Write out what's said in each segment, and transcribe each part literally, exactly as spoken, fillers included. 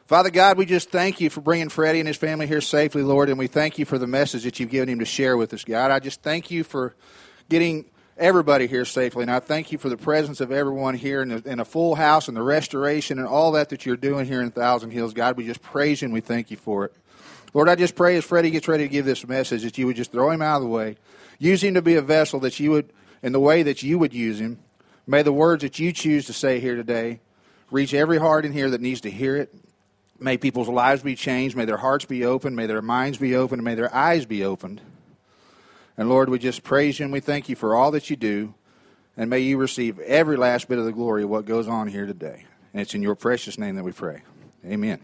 Father God, we just thank you for bringing Freddie and his family here safely, Lord, and we thank you for the message that you've given him to share with us, God. I just thank you for getting everybody here safely, and I thank you for the presence of everyone here in, the, in a full house and the restoration and all that that you're doing here in Thousand Hills. God, we just praise you and we thank you for it. Lord, I just pray as Freddie gets ready to give this message that you would just throw him out of the way. Use him to be a vessel that you would, in the way that you would use him. May the words that you choose to say here today reach every heart in here that needs to hear it. May people's lives be changed. May their hearts be opened. May their minds be opened. And may their eyes be opened. And Lord, we just praise you and we thank you for all that you do. And may you receive every last bit of the glory of what goes on here today. And it's in your precious name that we pray. Amen.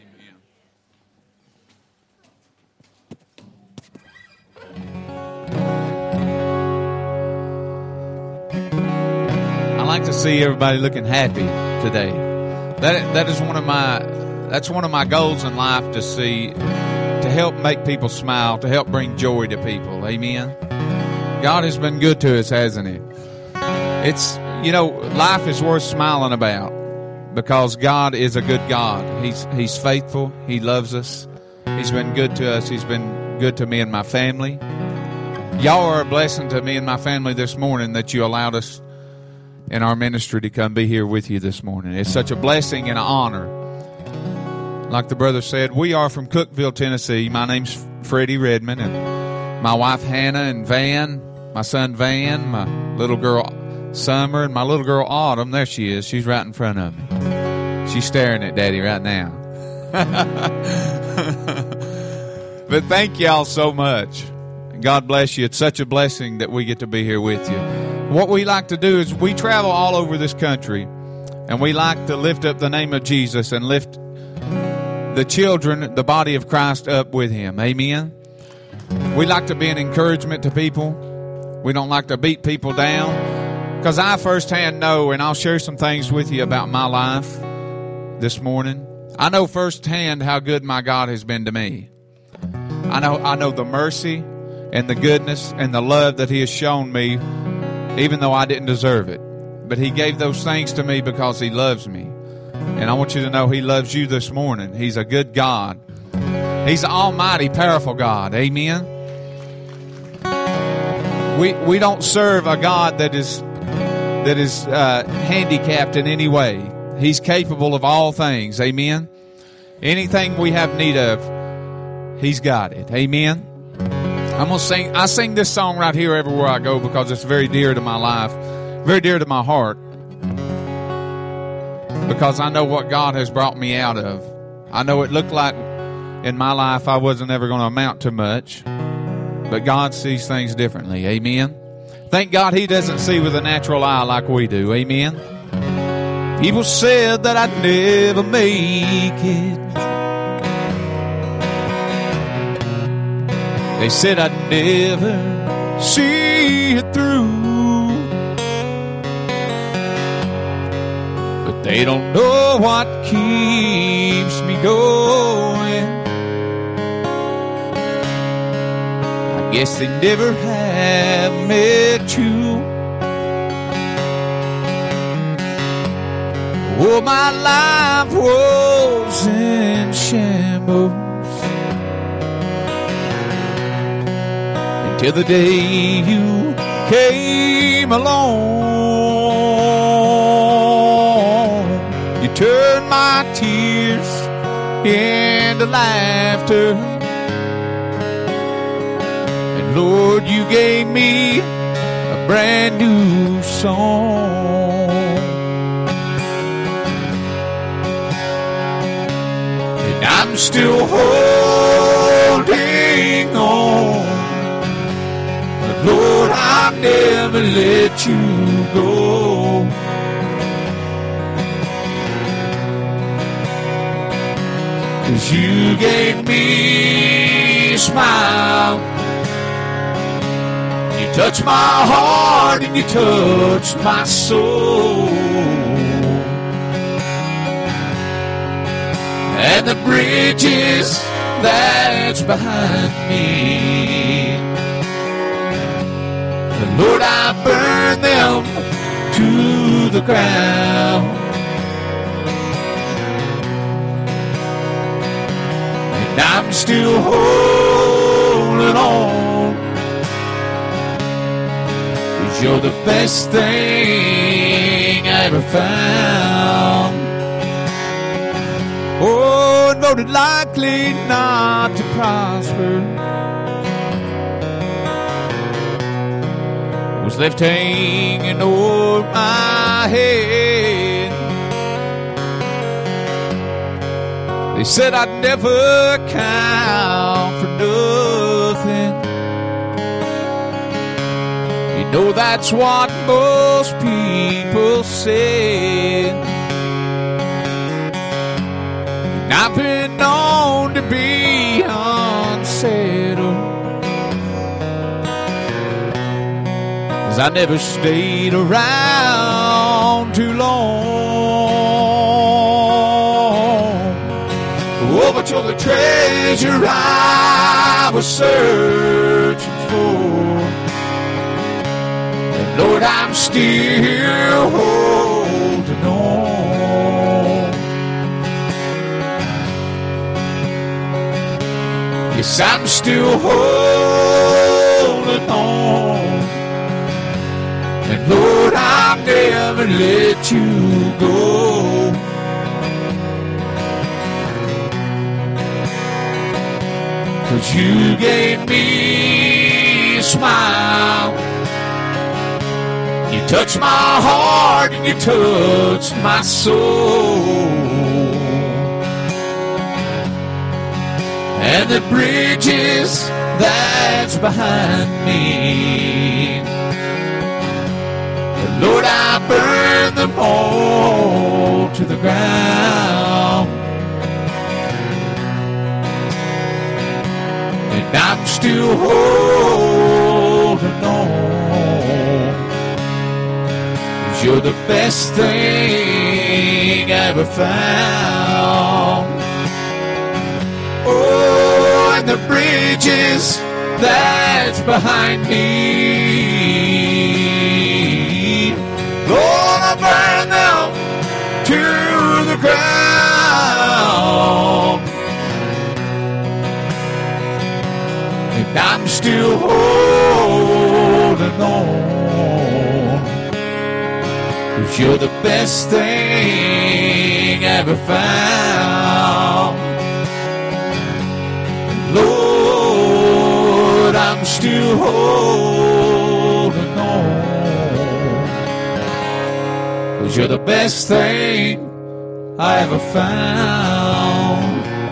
I like to see everybody looking happy today. That that is one of my that's one of my goals in life, to see, to help make people smile, to help bring joy to people. Amen. God has been good to us, hasn't he? It's, you know, life is worth smiling about because God is a good God. He's He's faithful. He loves us. He's been good to us. He's been good to me and my family. Y'all are a blessing to me and my family this morning that you allowed us in our ministry to come be here with you this morning. It's such a blessing and an honor. Like the brother said, we are from Cookeville, Tennessee. My name's Freddie Redmond, and my wife Hannah and Van, my son Van, my little girl Summer, and my little girl Autumn. There she is. She's right in front of me. She's staring at Daddy right now. But thank y'all so much. God bless you. It's such a blessing that we get to be here with you. What we like to do is we travel all over this country, and we like to lift up the name of Jesus and lift the children, the body of Christ, up with him. Amen. We like to be an encouragement to people. We don't like to beat people down, because I firsthand know, and I'll share some things with you about my life this morning. I know firsthand how good my God has been to me. I know I know the mercy and the goodness and the love that he has shown me, even though I didn't deserve it. But he gave those things to me because he loves me. And I want you to know he loves you this morning. He's a good God. He's an almighty, powerful God. Amen. We we don't serve a God that is that is uh, handicapped in any way. He's capable of all things. Amen. Anything we have need of, he's got it. Amen. I'm gonna sing. I sing this song right here everywhere I go because it's very dear to my life, very dear to my heart. Because I know what God has brought me out of. I know it looked like in my life I wasn't ever going to amount to much, but God sees things differently. Amen. Thank God he doesn't see with a natural eye like we do. Amen. People said that I'd never make it. They said I'd never see it through. But they don't know what keeps me going. I guess they never have met you. Oh, my life was in shambles till the day you came along. You turned my tears into laughter, and Lord, you gave me a brand new song. And I'm still holding on. Lord, I'll never let you go. Cause you gave me a smile. You touched my heart and you touched my soul. And the bridges that's behind me, Lord, I burn them to the ground. and I'm still holding on, 'cause you're the best thing I ever found. Oh, and voted likely not to prosper, was left hanging over my head. They said I'd never count for nothing. You know that's what most people said. And I've been known to be unsettled, 'cause I never stayed around too long. Oh, but you're the treasure I was searching for, and Lord, I'm still holding on. Yes, I'm still holding on, and Lord, I'll never let you go. 'Cause you gave me a smile, you touched my heart and you touched my soul. And the bridges that's behind me, Lord, I burn them all to the ground. And I'm still holding on, 'cause you're the best thing I ever found. Oh, and the bridges that's behind me, Lord, I burn them to the ground. And I'm still holding on, 'cause you're the best thing I ever found. Lord, I'm still holding on, 'cause you're the best thing I ever found.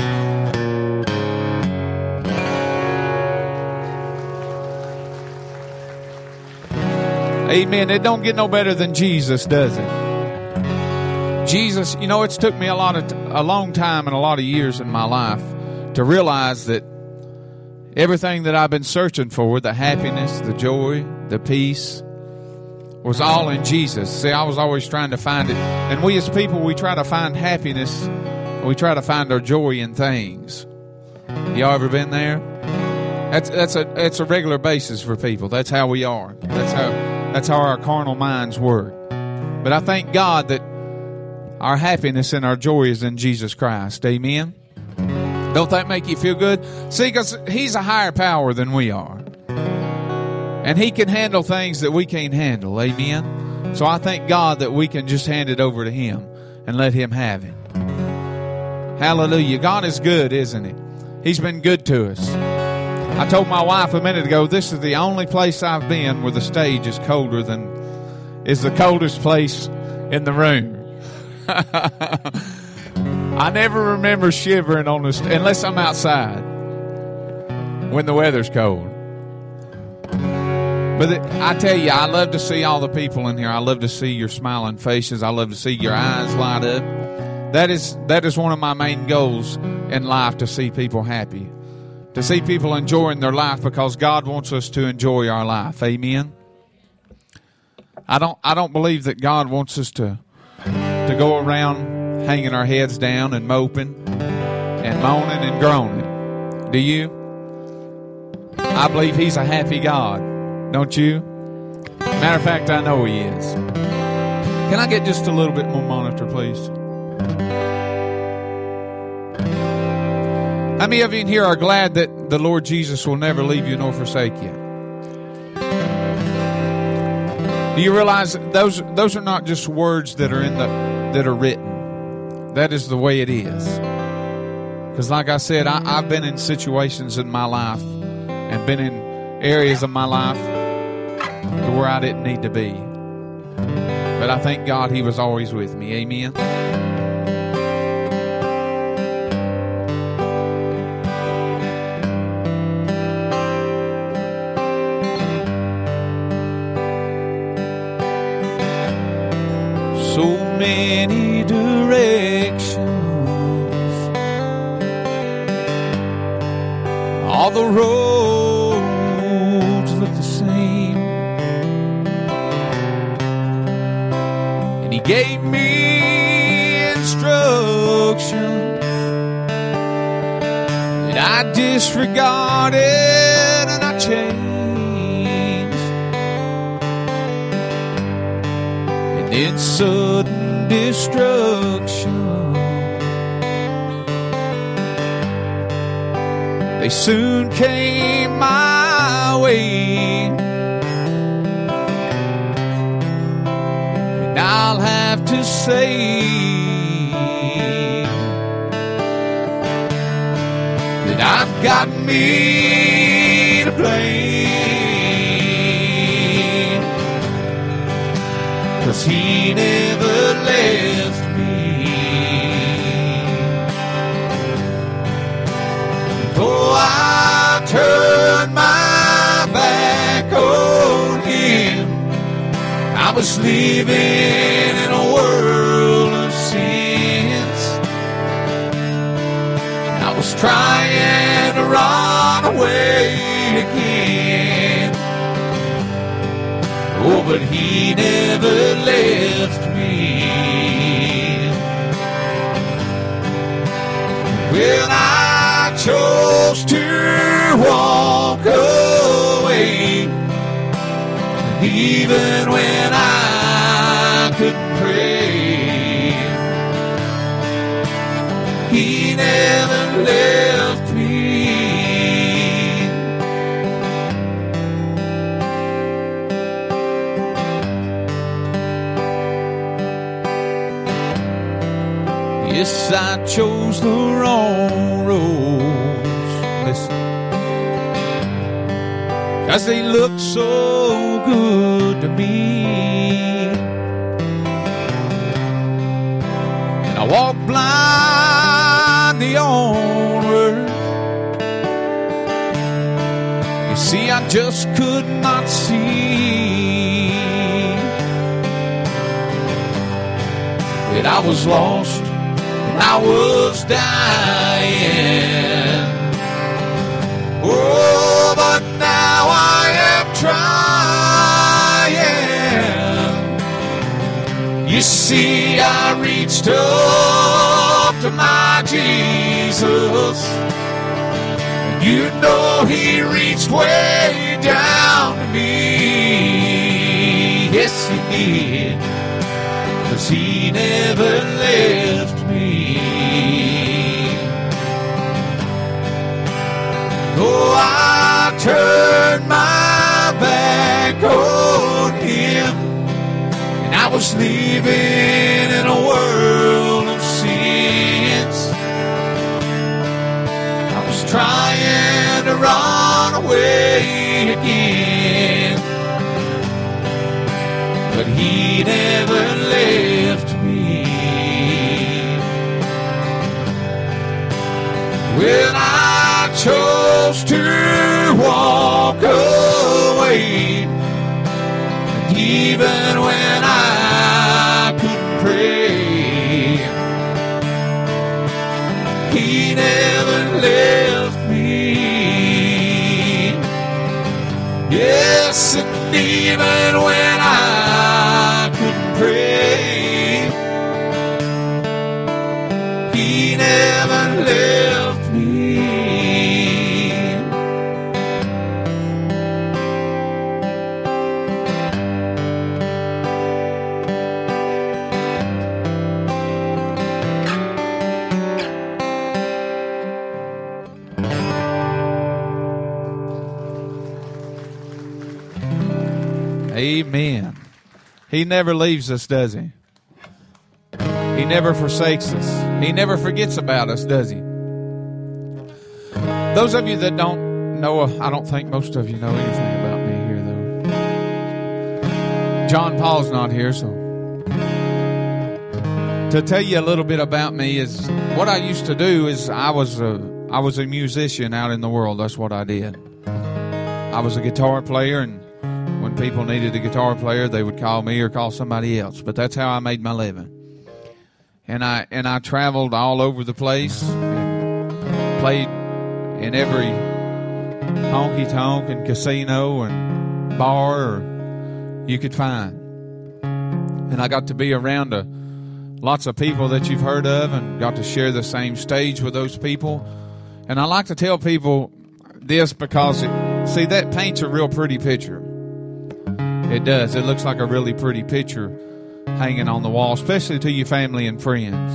Amen. It don't get no better than Jesus, does it? Jesus, you know, it's took me a lot of t- a long time and a lot of years in my life to realize that everything that I've been searching for, the happiness, the joy, the peace, was all in Jesus. See, I was always trying to find it. And we as people, we try to find happiness. We try to find our joy in things. Y'all ever been there? That's that's a it's a regular basis for people. That's how we are. That's how that's how our carnal minds work. But I thank God that our happiness and our joy is in Jesus Christ. Amen. Don't that make you feel good? See, because He's a higher power than we are. And He can handle things that we can't handle. Amen. So I thank God that we can just hand it over to Him and let Him have it. Hallelujah. God is good, isn't He? He's been good to us. I told my wife a minute ago, this is the only place I've been where the stage is colder than, is the coldest place in the room. I never remember shivering on the st- unless I'm outside when the weather's cold. But it, I tell you, I love to see all the people in here. I love to see your smiling faces. I love to see your eyes light up. That is that is one of my main goals in life, to see people happy, to see people enjoying their life, because God wants us to enjoy our life. Amen. I don't I don't believe that God wants us to to go around hanging our heads down and moping and moaning and groaning. Do you? I believe He's a happy God. Don't you? Matter of fact, I know He is. Can I get just a little bit more monitor, please? How many of you in here are glad that the Lord Jesus will never leave you nor forsake you? Do you realize that those those are not just words that are in the that are written? That is the way it is. Because like I said, I, I've been in situations in my life and been in areas of my life to where I didn't need to be. But I thank God He was always with me. Amen. So many directions, all the roads look the same, and He gave me instructions that I disregarded and I changed. In sudden destruction, they soon came my way, and I'll have to say that I've got me to blame. 'Cause He never left me. Though I turned my back on Him, I was living in a world of sins. I was trying to run away again. Oh, but He never left me. When I chose to walk away, and even when I couldn't pray, He never left me. Yes, I chose the wrong roads, listen, 'cause they look so good to me, and I walked blindly onward. You see, I just could not see that I was lost, I was dying. Oh, but now I am trying. You see, I reached up to my Jesus. You know He reached way down to me. Yes, He did. 'Cause He never left me. Oh, I turned my back on Him, and I was living in a world of sins. I was trying to run away again, but He never left me. When I chose to walk away, and even when I couldn't pray, He never left me. Yes, and even when I couldn't pray, He never left me. Amen. He never leaves us, does he? He never forsakes us. He never forgets about us, does he? Those of you that don't know, I don't think most of you know anything about me here, though. John Paul's not here, so to tell you a little bit about me is what I used to do is I was a, I was a musician out in the world. That's what I did. I was a guitar player, and when people needed a guitar player, they would call me or call somebody else. But that's how I made my living. And I and I traveled all over the place and played in every honky-tonk and casino and bar you could find. And I got to be around a, lots of people that you've heard of and got to share the same stage with those people. And I like to tell people this because, it, see, that paints a real pretty picture. It does. It looks like a really pretty picture hanging on the wall, especially to your family and friends.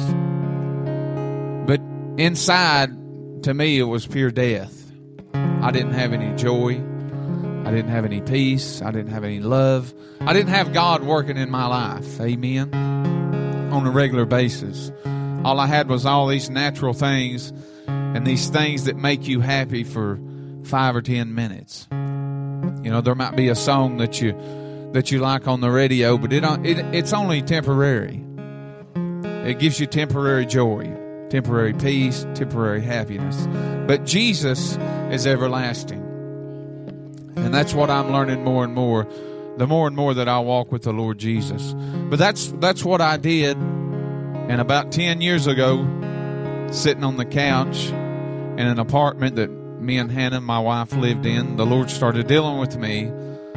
But inside, to me, it was pure death. I didn't have any joy. I didn't have any peace. I didn't have any love. I didn't have God working in my life. Amen. On a regular basis. All I had was all these natural things and these things that make you happy for five or ten minutes. You know, there might be a song that you that you like on the radio, but it, it it's only temporary. It gives you temporary joy, temporary peace, temporary happiness. But Jesus is everlasting. And that's what I'm learning more and more, the more and more that I walk with the Lord Jesus. But that's that's what I did. And about ten years ago, sitting on the couch in an apartment that me and Hannah, my wife, lived in, the Lord started dealing with me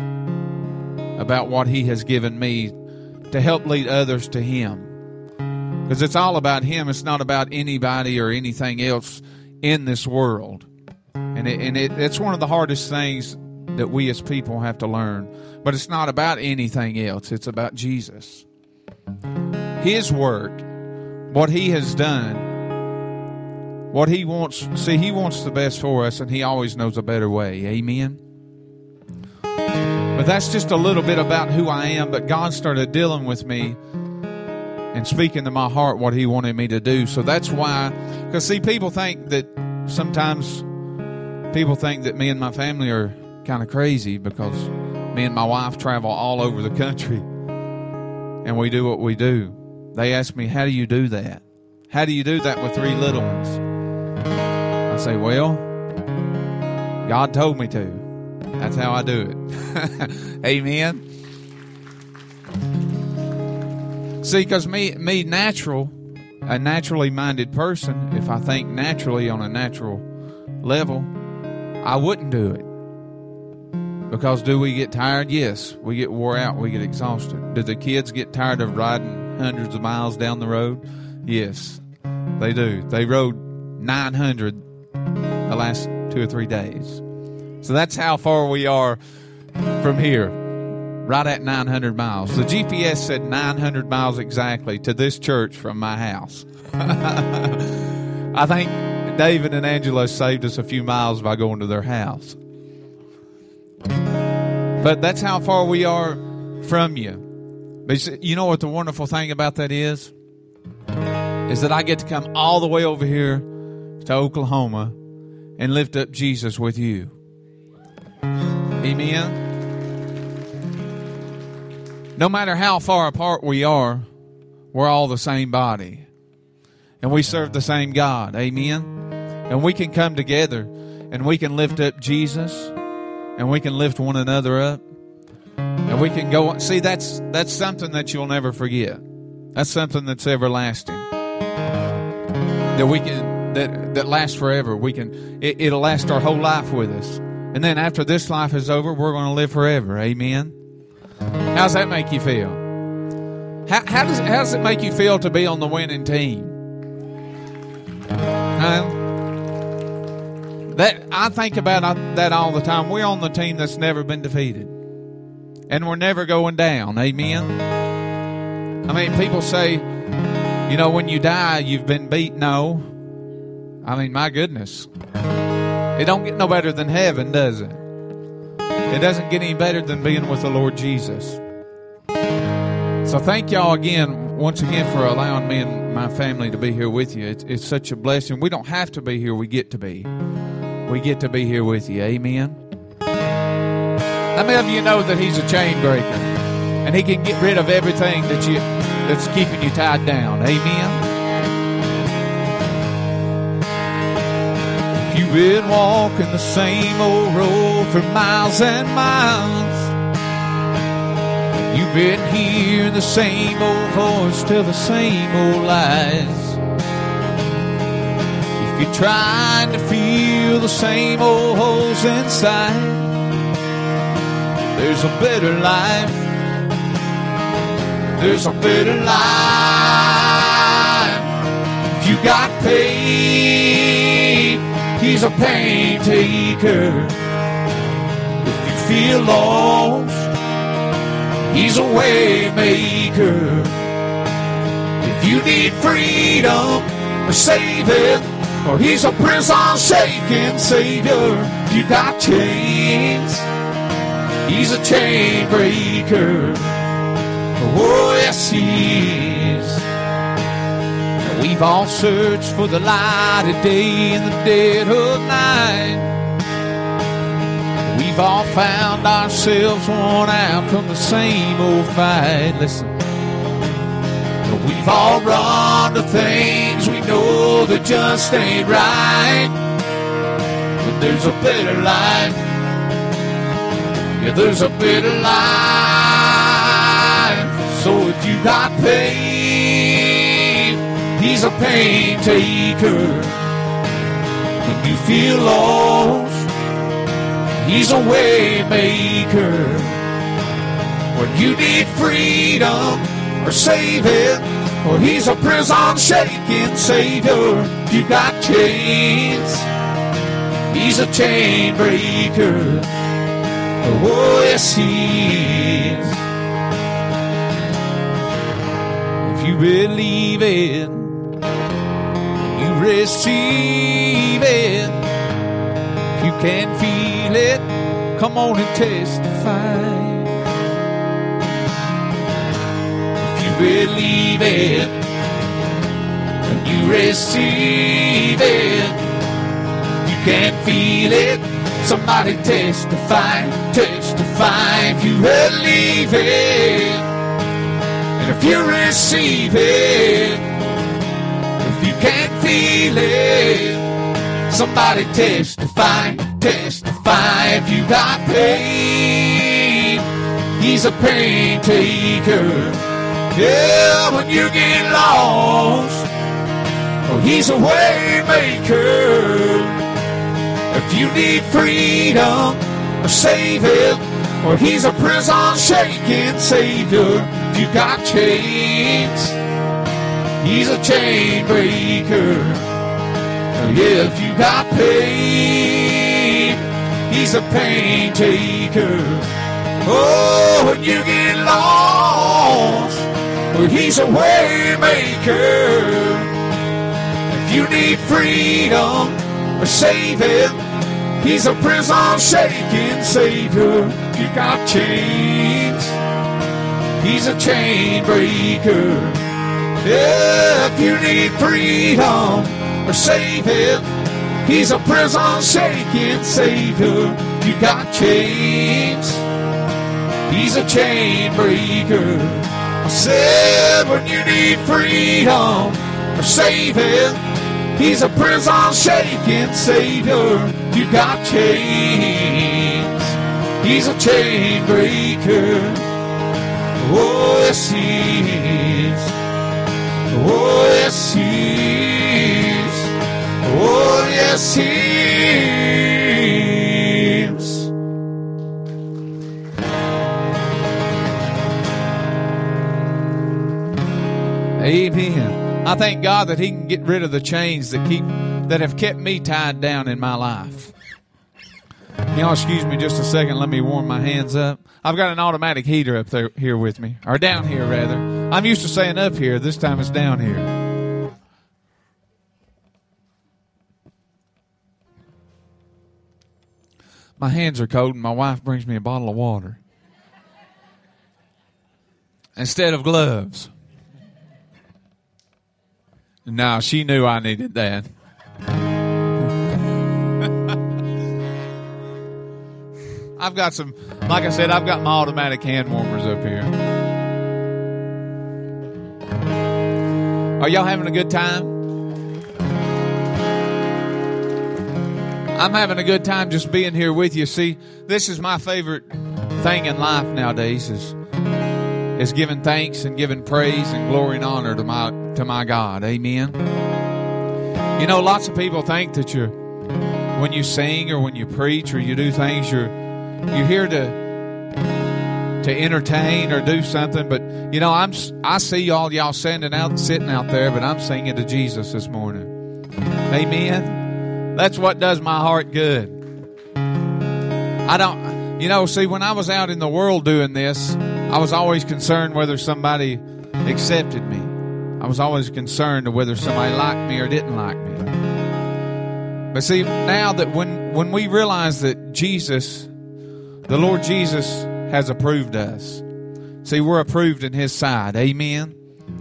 about what He has given me to help lead others to Him. Because it's all about Him. It's not about anybody or anything else in this world. And, it, and it, it's one of the hardest things that we as people have to learn. But it's not about anything else. It's about Jesus. His work, what He has done, what He wants. See, He wants the best for us, and He always knows a better way. Amen? But that's just a little bit about who I am. But God started dealing with me and speaking to my heart what He wanted me to do. So that's why, because see, people think that sometimes people think that me and my family are kind of crazy because me and my wife travel all over the country and we do what we do. They ask me, how do you do that? How do you do that with three little ones? I say, well, God told me to. That's how I do it. Amen. See, because me, me natural, a naturally minded person, if I think naturally on a natural level, I wouldn't do it. Because do we get tired? Yes. We get wore out. We get exhausted. Do the kids get tired of riding hundreds of miles down the road? Yes, they do. They rode nine hundred the last two or three days. So that's how far we are from here. Right at nine hundred miles. The G P S said nine hundred miles exactly to this church from my house. I think David and Angela saved us a few miles by going to their house. But that's how far we are from you. But you know what the wonderful thing about that is? Is that I get to come all the way over here to Oklahoma and lift up Jesus with you. Amen. No matter how far apart we are, we're all the same body. And we serve the same God. Amen. And we can come together and we can lift up Jesus. And we can lift one another up. And we can go on. See, that's that's something that you'll never forget. That's something that's everlasting. That we can that that lasts forever. We can it, it'll last our whole life with us. And then after this life is over, we're going to live forever. Amen. How's that make you feel? How, how does how does it make you feel to be on the winning team? Huh? That I think about that all the time. We're on the team that's never been defeated. And we're never going down. Amen? I mean, people say, you know, when you die, you've been beat. No. I mean, my goodness. It don't get no better than heaven, does it? It doesn't get any better than being with the Lord Jesus. So thank y'all again, once again, for allowing me and my family to be here with you. It's, it's such a blessing. We don't have to be here. We get to be. We get to be here with you. Amen. How many of you know that He's a chain breaker? And He can get rid of everything that you that's keeping you tied down. Amen. If you've been walking the same old road for miles and miles, you've been hearing the same old voice tell the same old lies. If you're trying to feel the same old holes inside, there's a better life. There's a better life. If you got pain, He's a pain taker. If you feel lost, He's a way maker. If you need freedom or saving, or He's a prison shaking Savior. If you got chains, He's a chain breaker. Oh, yes, He is. We've all searched for the light of day in the dead of night. We've all found ourselves worn out from the same old fight. Listen. We've all run to things we know that just ain't right. But there's a better life. Yeah, there's a better life. So if you got pain, He's a pain taker. When you feel lost, He's a way maker. When you need freedom or saving, or He's a prison shaking Savior. If you got chains, He's a chain breaker. Oh, yes, He is. If you believe it, you receive it. If you can feel it, come on and testify. If you believe it and you receive it, you can feel it. Somebody testify, testify. If you believe it and if you receive it, if you can't feel it, somebody testify, testify. If you got pain, He's a pain taker. Yeah, when you get lost, oh, He's a way maker. If you need freedom or saving, or He's a prison shaking Savior. If you got chains, He's a chain breaker. Yeah, if you got pain, He's a pain taker. Oh, when you get lost, well, He's a way maker. If you need freedom or saving, He's a prison shaking Savior. If you got chains, He's a chain breaker. Yeah, if you need freedom or saving, He's a prison shaking Savior. If you got chains, He's a chain breaker. I said when you need freedom or saving, He's a prison shaking Savior. If you got chains, He's a chain breaker. Oh, yes, He is. Oh, yes, He is. Oh, yes, He is. Amen. I thank God that He can get rid of the chains that keep that have kept me tied down in my life. Y'all excuse me just a second. Let me warm my hands up. I've got an automatic heater up there here with me, or down here rather. I'm used to saying up here. This time it's down here. My hands are cold and my wife brings me a bottle of water instead of gloves. No, she knew I needed that. I've got some, like I said, I've got my automatic hand warmers up here. Are y'all having a good time? I'm having a good time just being here with you. See, this is my favorite thing in life nowadays is, is giving thanks and giving praise and glory and honor to my to my God. Amen. You know, lots of people think that you're, when you sing or when you preach or you do things, you're you're here to to entertain or do something. But you know, I'm I see all y'all standing out, sitting out there, but I'm singing to Jesus this morning. Amen. That's what does my heart good. I don't, you know, see, when I was out in the world doing this, I was always concerned whether somebody accepted me. I was always concerned of whether somebody liked me or didn't like me. But see, now that when, when we realize that Jesus, the Lord Jesus, has approved us, see, we're approved in His side. Amen.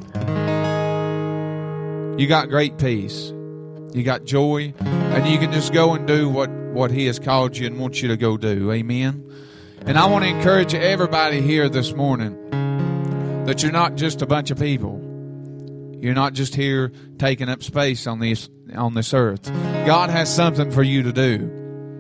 You got great peace. You got joy, and you can just go and do what, what He has called you and wants you to go do. Amen. And I want to encourage everybody here this morning that you're not just a bunch of people. You're not just here taking up space on this on this earth. God has something for you to do,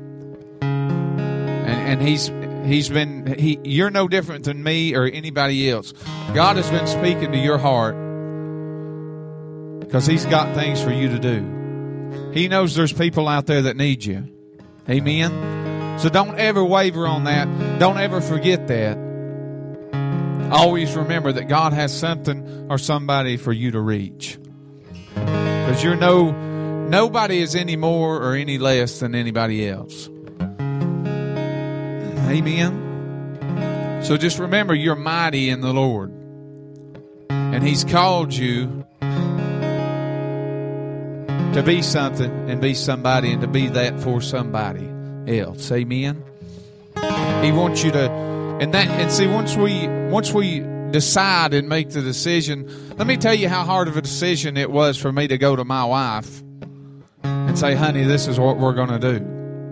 and, and He's He's been he. You're no different than me or anybody else. God has been speaking to your heart because He's got things for you to do. He knows there's people out there that need you. Amen. So don't ever waver on that. Don't ever forget that. Always remember that God has something or somebody for you to reach. Because you're no, nobody is any more or any less than anybody else. Amen. So just remember you're mighty in the Lord. And He's called you to be something and be somebody and to be that for somebody else. Amen. He wants you to, and that, and see, once we, once we decide and make the decision, let me tell you how hard of a decision it was for me to go to my wife and say, honey, this is what we're going to do.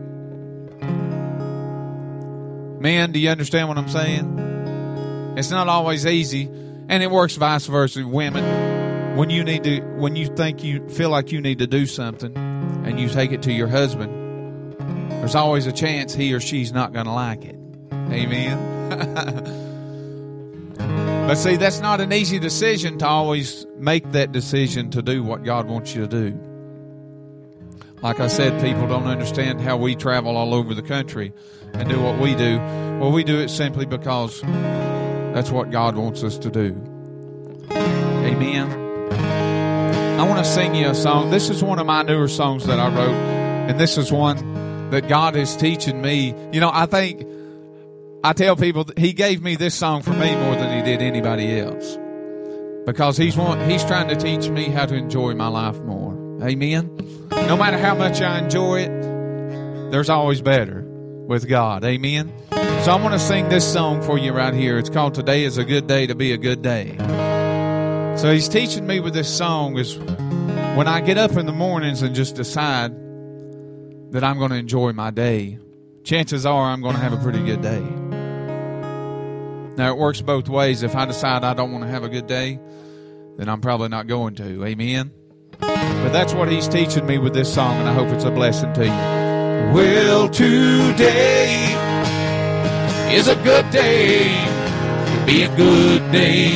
Men, do you understand what I'm saying? It's not always easy, and it works vice versa. Women, when you need to, when you think you feel like you need to do something and you take it to your husband, there's always a chance he or she's not going to like it. Amen. But see, that's not an easy decision to always make that decision to do what God wants you to do. Like I said, people don't understand how we travel all over the country and do what we do. Well, we do it simply because that's what God wants us to do. Amen. I want to sing you a song. This is one of my newer songs that I wrote, and this is one that God is teaching me. You know, I think, I tell people that He gave me this song for me more than He did anybody else, because He's want, He's trying to teach me how to enjoy my life more. Amen? No matter how much I enjoy it, there's always better with God. Amen? So I'm going to sing this song for you right here. It's called Today is a Good Day to Be a Good Day. So He's teaching me with this song is when I get up in the mornings and just decide that I'm going to enjoy my day, chances are I'm going to have a pretty good day. Now, it works both ways. If I decide I don't want to have a good day, then I'm probably not going to. Amen? But that's what He's teaching me with this song, and I hope it's a blessing to you. Well, today is a good day to be a good day.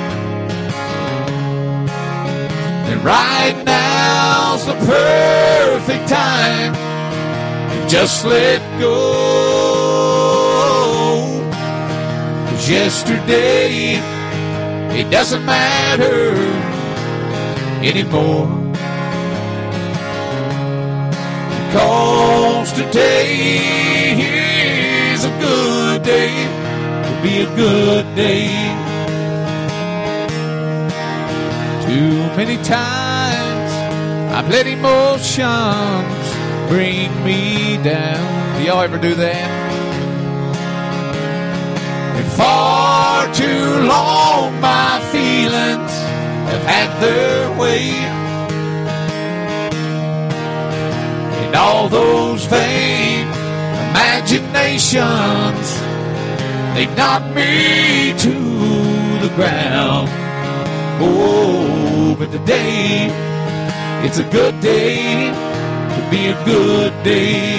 And right now's the perfect time to just let go. 'Cause yesterday, it doesn't matter anymore. Because today is a good day to be a good day. Too many times I've let emotions bring me down. Do y'all ever do that? And far too long my feelings have had their way, and all those vain imaginations, they knocked me to the ground. Oh, but today, it's a good day to be a good day.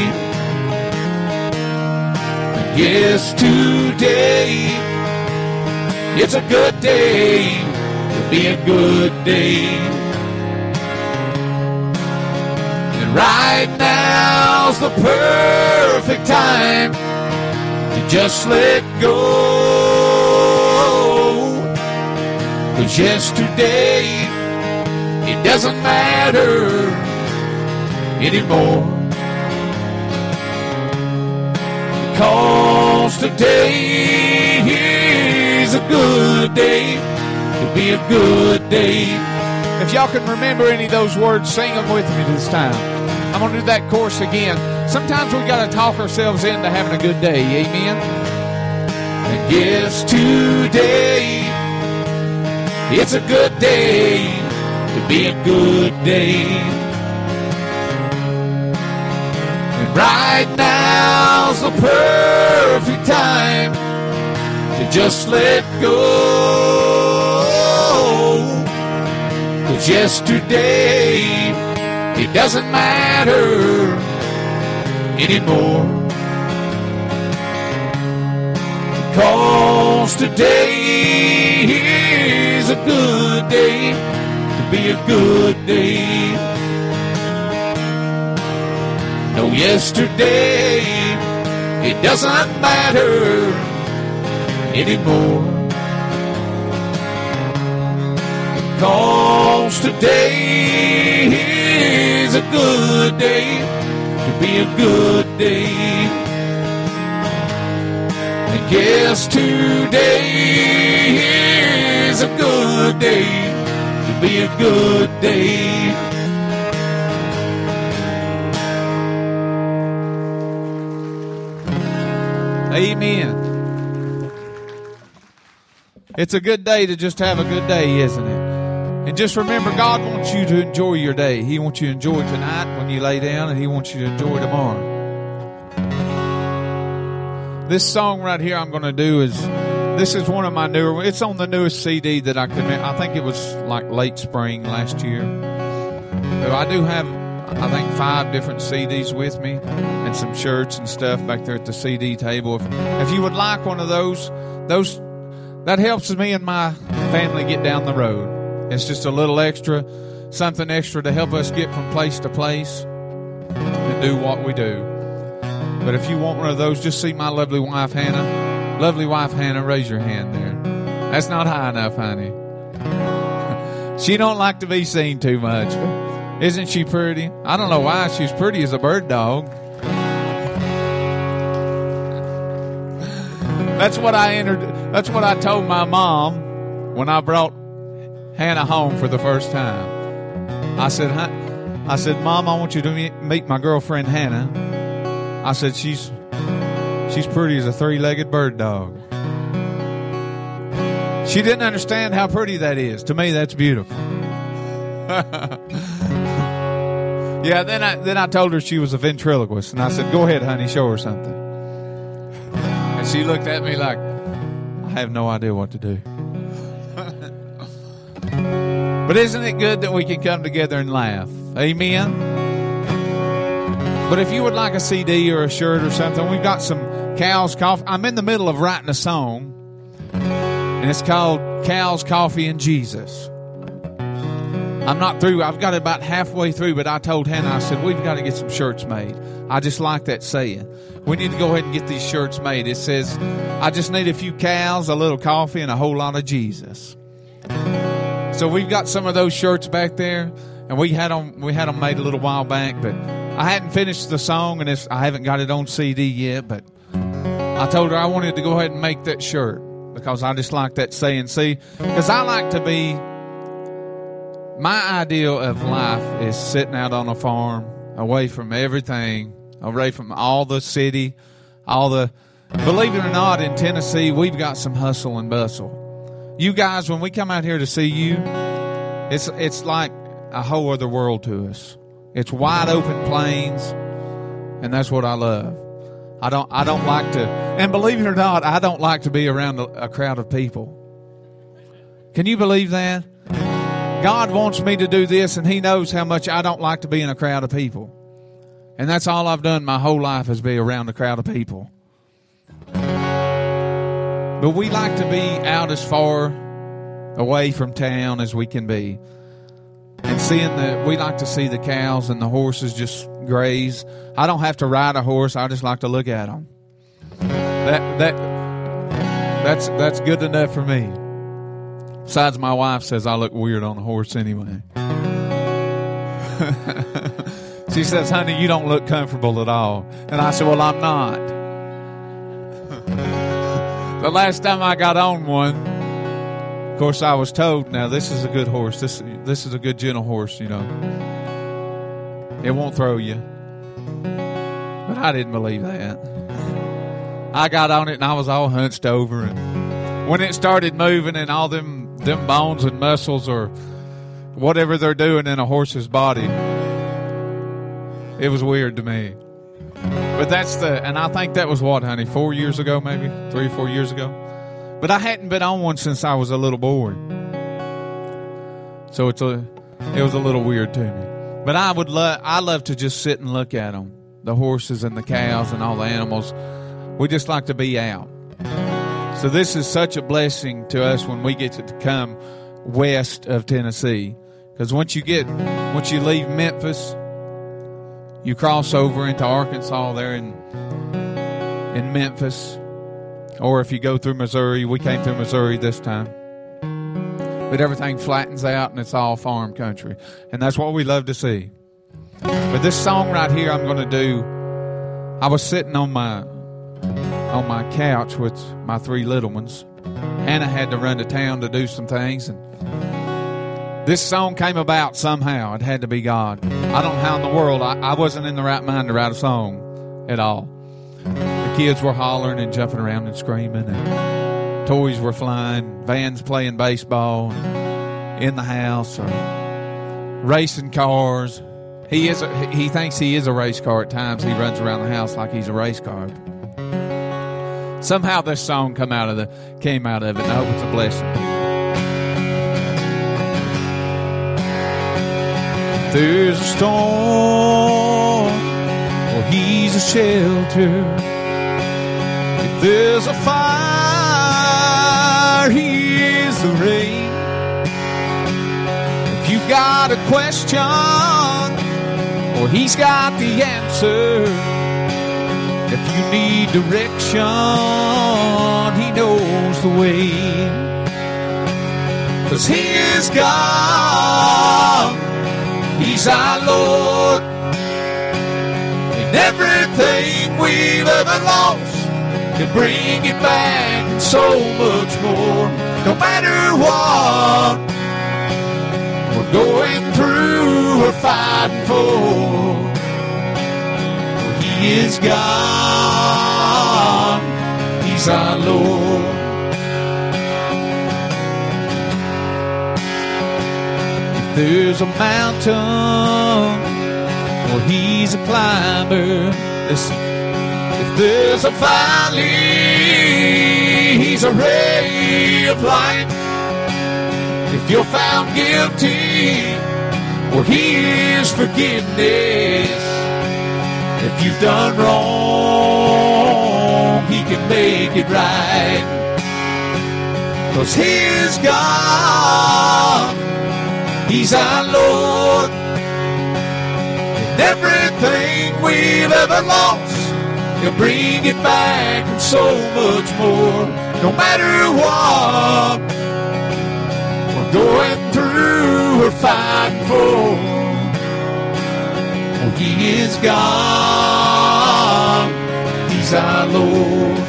And yes, today, it's a good day to be a good day. And right now's the perfect time to just let go. 'Cause yesterday, it doesn't matter anymore. Because today is a good day to be a good day. If y'all can remember any of those words, sing them with me this time. I'm going to do that chorus again. Sometimes we got to talk ourselves into having a good day. Amen? And yes, today, it's a good day to be a good day. And right now's the perfect time to just let go. 'Cause yesterday, it doesn't matter anymore. Because today is a good day to be a good day. No, yesterday, it doesn't matter anymore. Because today is a good day to be a good day. And yes, today is a good day to be a good day. Amen. It's a good day to just have a good day, isn't it? And just remember, God wants you to enjoy your day. He wants you to enjoy tonight when you lay down, and He wants you to enjoy tomorrow. This song right here I'm going to do is, this is one of my newer, it's on the newest C D that I commit. I think it was like late spring last year. So I do have, I think, five different C Ds with me and some shirts and stuff back there at the C D table. If, if you would like one of those, those, that helps me and my family get down the road. It's just a little extra, something extra to help us get from place to place and do what we do. But if you want one of those, just see my lovely wife, Hannah. Lovely wife, Hannah, raise your hand there. That's not high enough, honey. She don't like to be seen too much. But isn't she pretty? I don't know why. She's pretty as a bird dog. That's what I entered. That's what I told my mom when I brought Hannah home for the first time. I said, I said, Mom, I want you to meet my girlfriend Hannah. I said, she's she's pretty as a three-legged bird dog. She didn't understand how pretty that is. To me, that's beautiful. Yeah, then I then I told her she was a ventriloquist, and I said, go ahead, honey, show her something. And she looked at me like, I have no idea what to do. But isn't it good that we can come together and laugh? Amen? But if you would like a C D or a shirt or something, we've got some Cal's Coffee. I'm in the middle of writing a song, and it's called Cal's Coffee and Jesus. I'm not through. I've got it about halfway through, but I told Hannah, I said, we've got to get some shirts made. I just like that saying. We need to go ahead and get these shirts made. It says, I just need a few cows, a little coffee, and a whole lot of Jesus. So we've got some of those shirts back there, and we had them, we had them made a little while back, but I hadn't finished the song, and it's, I haven't got it on C D yet, but I told her I wanted to go ahead and make that shirt because I just like that saying. See, because I like to be, my ideal of life is sitting out on a farm, away from everything, away from all the city, all the... Believe it or not, in Tennessee, we've got some hustle and bustle. You guys, when we come out here to see you, it's it's like a whole other world to us. It's wide open plains, and that's what I love. I don't I don't like to, and believe it or not, I don't like to be around a, a crowd of people. Can you believe that? God wants me to do this, and He knows how much I don't like to be in a crowd of people. And that's all I've done my whole life, is be around a crowd of people. But we like to be out as far away from town as we can be. And seeing the, we like to see the cows and the horses just graze. I don't have to ride a horse. I just like to look at them. That that that's that's good enough for me. Besides, my wife says I look weird on a horse anyway. She says, honey, you don't look comfortable at all. And I said, well, I'm not. The last time I got on one, of course, I was told, now, this is a good horse. This, this is a good, gentle horse, you know. It won't throw you. But I didn't believe that. I got on it, and I was all hunched over. And when it started moving and all them, them bones and muscles or whatever they're doing in a horse's body, it was weird to me. But that's the, and I think that was what, honey, four years ago, maybe three or four years ago. But I hadn't been on one since I was a little boy, so it's a, it was a little weird to me. But I would love, I love to just sit and look at them, the horses and the cows and all the animals. We just like to be out. So this is such a blessing to us when we get to come west of Tennessee, because once you get, once you leave Memphis, you cross over into Arkansas there in in Memphis. Or if you go through Missouri, we came through Missouri this time. But everything flattens out and it's all farm country. And that's what we love to see. But this song right here I'm going to do, I was sitting on my on my couch with my three little ones. Hannah had to run to town to do some things, and this song came about somehow. It had to be God. I don't know how in the world. I, I wasn't in the right mind to write a song at all. The kids were hollering and jumping around and screaming, and toys were flying, vans playing baseball in the house, or racing cars. He is. A, he thinks he is a race car at times. He runs around the house like he's a race car. Somehow this song come out of the came out of it, and I hope it's a blessing. There's a storm, well, He's a shelter. If there's a fire, He is the rain. If you've got a question, well, He's got the answer. If you need direction, He knows the way. 'Cause He is God. He's our Lord, and everything we've ever lost can bring it back and so much more. No matter what we're going through or fighting for, He is God. He's our Lord. There's a mountain, well, He's a climber. Listen, if there's a valley, He's a ray of light. If you're found guilty, well, He is forgiveness. If you've done wrong, He can make it right. 'Cause He is God. He's our Lord, and everything we've ever lost, He'll bring it back and so much more. No matter what we're going through or fighting for, oh, He is God. He's our Lord.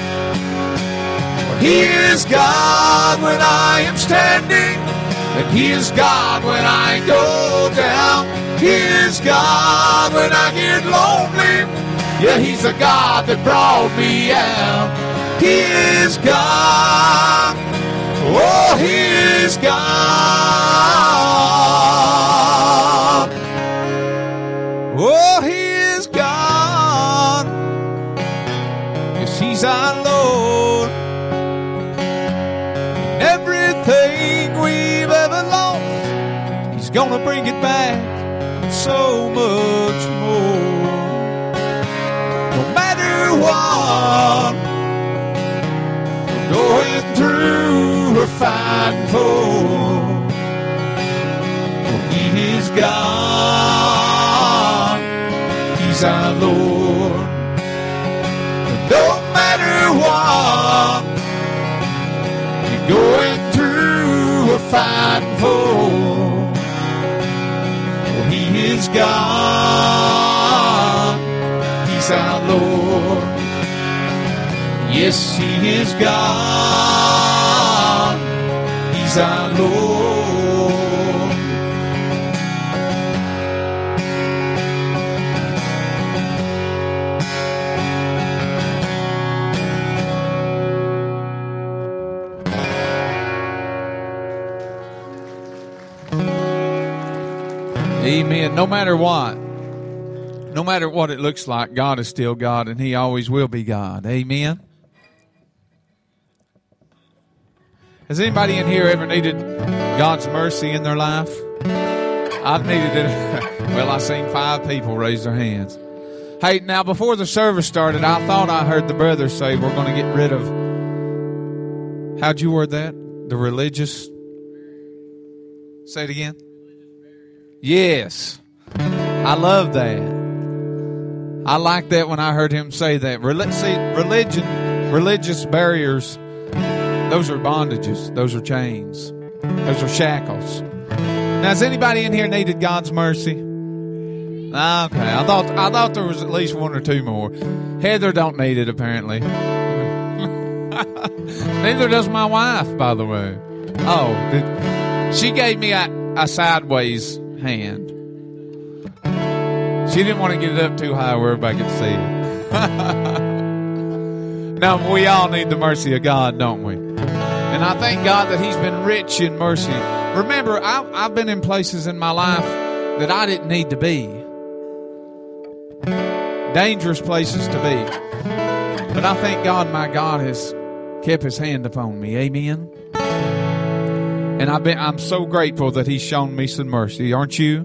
He is God when I am standing, and He is God when I go down. He is God when I get lonely. Yeah, He's the God that brought me out. He is God. Oh, He is God. Oh, He is God. Yes, He's our Lord. And everything we've ever lost, He's gonna bring it back and so much more. No matter what we're going through or fighting for, well, He is God. He's our Lord. No matter what you're going through or fighting for, well, He is God. He's our Lord. Yes, He is God. He's our Lord. Amen. No matter what, no matter what it looks like, God is still God, and He always will be God. Amen. Has anybody in here ever needed God's mercy in their life? I've needed it. Well, I seen five people raise their hands. Hey, now before the service started, I thought I heard the brother say we're going to get rid of, how'd you word that? The religious? Say it again. Yes. I love that. I like that when I heard him say that. Rel- see, religion, religious barriers, those are bondages. Those are chains. Those are shackles. Now, has anybody in here needed God's mercy? Okay, I thought I thought there was at least one or two more. Heather don't need it, apparently. Neither does my wife, by the way. Oh, did, she gave me a, a sideways hand. She didn't want to get it up too high where everybody could see it. Now, we all need the mercy of God, don't we? And I thank God that He's been rich in mercy. Remember, I, I've been in places in my life that I didn't need to be. Dangerous places to be. But I thank God my God has kept His hand upon me. Amen. And I've been, I'm so grateful that He's shown me some mercy. Aren't you?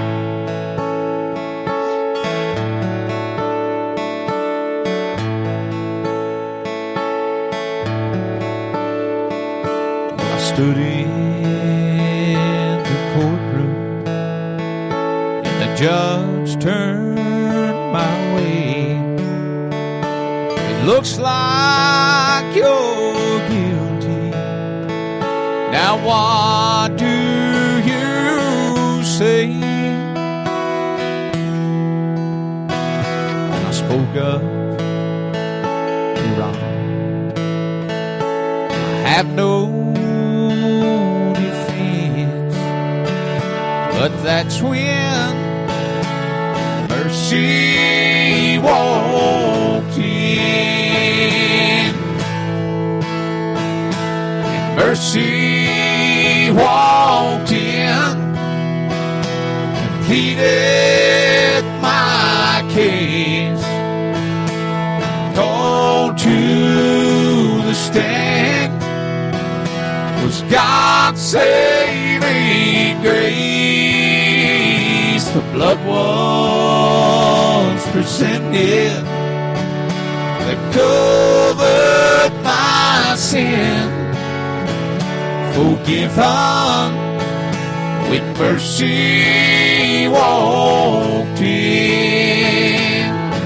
I stood in the courtroom and the judge turned my way. It looks like you're guilty. Now what do you say? And I spoke up, Your Honor, I have no defense, but that's when mercy walked in. And mercy walked in and pleaded my case, called to the stand was God's saving grace. The blood was presented that covered my sin, forgiven when mercy walked in.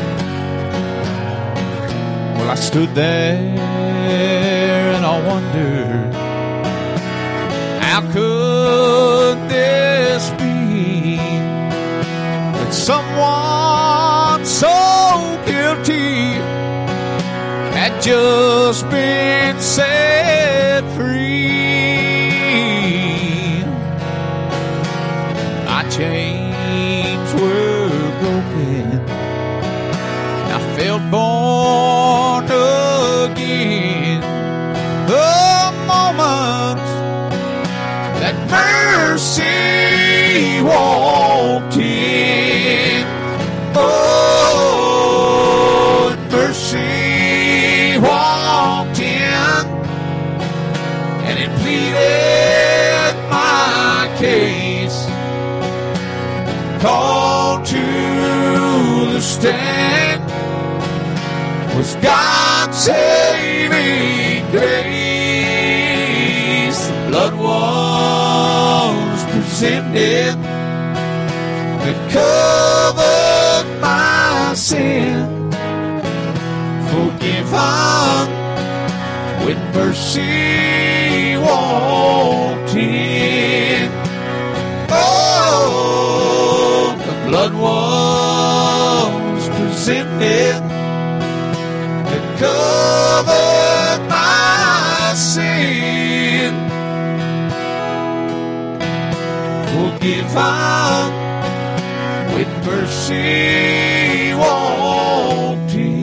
Well, I stood there and I wondered, how could this be that someone so guilty had just been set free? My chains felt born again. The moment that mercy walked in. Oh, mercy walked in, and it pleaded my case, called to the stand, was God's saving grace. The blood was presented that covered my sin, forgiven when mercy walked in. Oh, the blood was presented that covered my sin, forgiven when mercy walked in.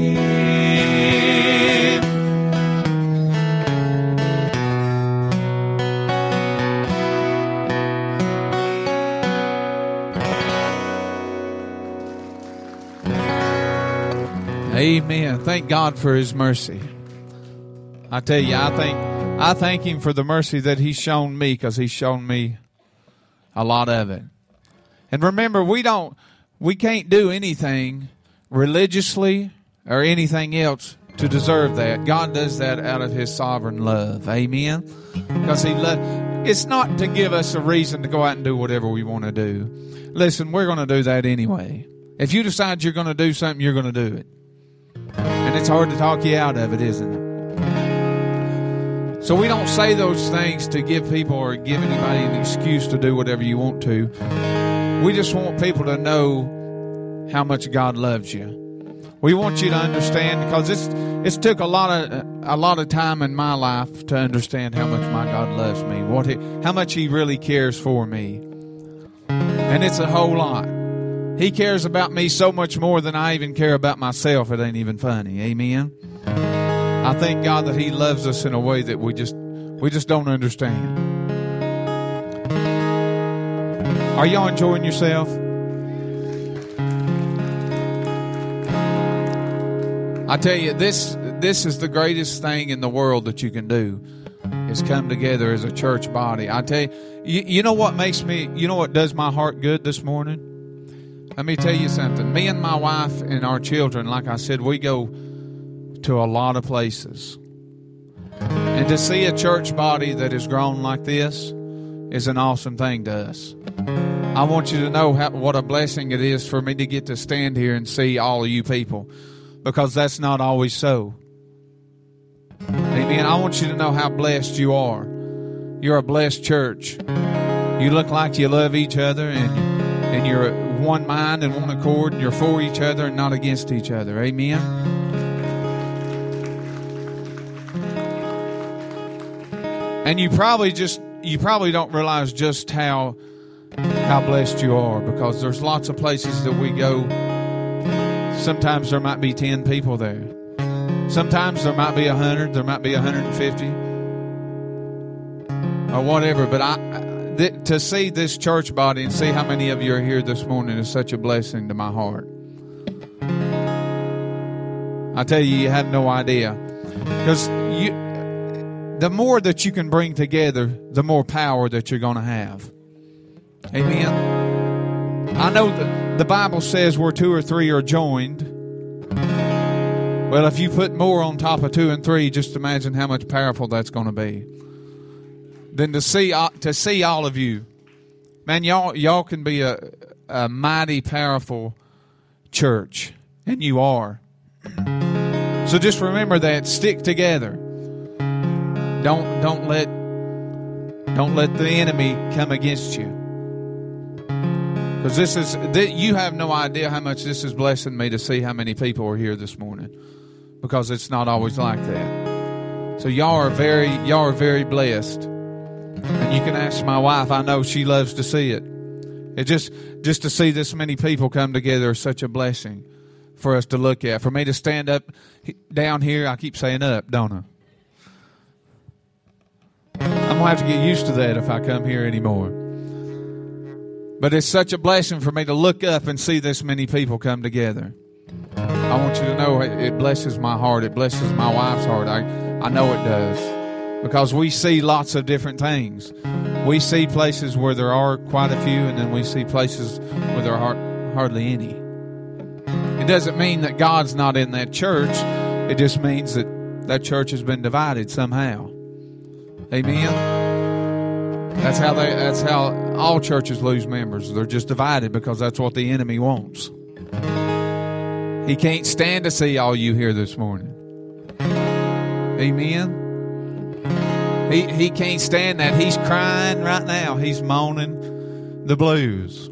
Amen. Thank God for His mercy. I tell you, I think I thank Him for the mercy that He's shown me, because He's shown me a lot of it. And remember, we don't, we can't do anything religiously or anything else to deserve that. God does that out of His sovereign love. Amen. Because He lo- it's not to give us a reason to go out and do whatever we want to do. Listen, we're going to do that anyway. If you decide you're going to do something, you're going to do it. And it's hard to talk you out of it, isn't it? So we don't say those things to give people or give anybody an excuse to do whatever you want to. We just want people to know how much God loves you. We want you to understand, because it's it's took a lot of a lot of time in my life to understand how much my God loves me, what he, how much He really cares for me, and it's a whole lot. He cares about me so much more than I even care about myself. It ain't even funny. Amen. I thank God that He loves us in a way that we just we just don't understand. Are y'all enjoying yourself? I tell you, this this is the greatest thing in the world that you can do, is come together as a church body. I tell you, you, you know what makes me, you know what does my heart good this morning? Let me tell you something. Me and my wife and our children, like I said, we go to a lot of places. And to see a church body that has grown like this is an awesome thing to us. I want you to know how, what a blessing it is for me to get to stand here and see all of you people, because that's not always so. Amen. I want you to know how blessed you are. You're a blessed church. You look like you love each other, and, and you're one mind and one accord, and you're for each other and not against each other. Amen. And you probably just you probably don't realize just how how blessed you are, because there's lots of places that we go. Sometimes there might be ten people there. Sometimes there might be a hundred. There might be a hundred and fifty, or whatever. But I, th- to see this church body and see how many of you are here this morning is such a blessing to my heart. I tell you, you have no idea, because you. The more that you can bring together, the more power that you're going to have. Amen. I know that the Bible says where two or three are joined. Well, if you put more on top of two and three, just imagine how much powerful that's going to be. Then to see to see all of you, man, y'all y'all can be a, a mighty powerful church, and you are. So just remember that. Stick together. Don't don't let don't let the enemy come against you, because this is th- you have no idea how much this is blessing me to see how many people are here this morning, because it's not always like that. So y'all are very y'all are very blessed, and you can ask my wife. I know she loves to see it. It just just to see this many people come together is such a blessing for us to look at. For me to stand up down here, I keep saying up, don't I? I'm going to have to get used to that if I come here anymore. But it's such a blessing for me to look up and see this many people come together. I want you to know it, it blesses my heart. It blesses my wife's heart. I, I know it does. Because we see lots of different things. We see places where there are quite a few, and then we see places where there are hardly any. It doesn't mean that God's not in that church. It just means that that church has been divided somehow. Amen? That's how they. That's how all churches lose members. They're just divided because that's what the enemy wants. He can't stand to see all you here this morning. Amen? He, he can't stand that. He's crying right now. He's moaning the blues.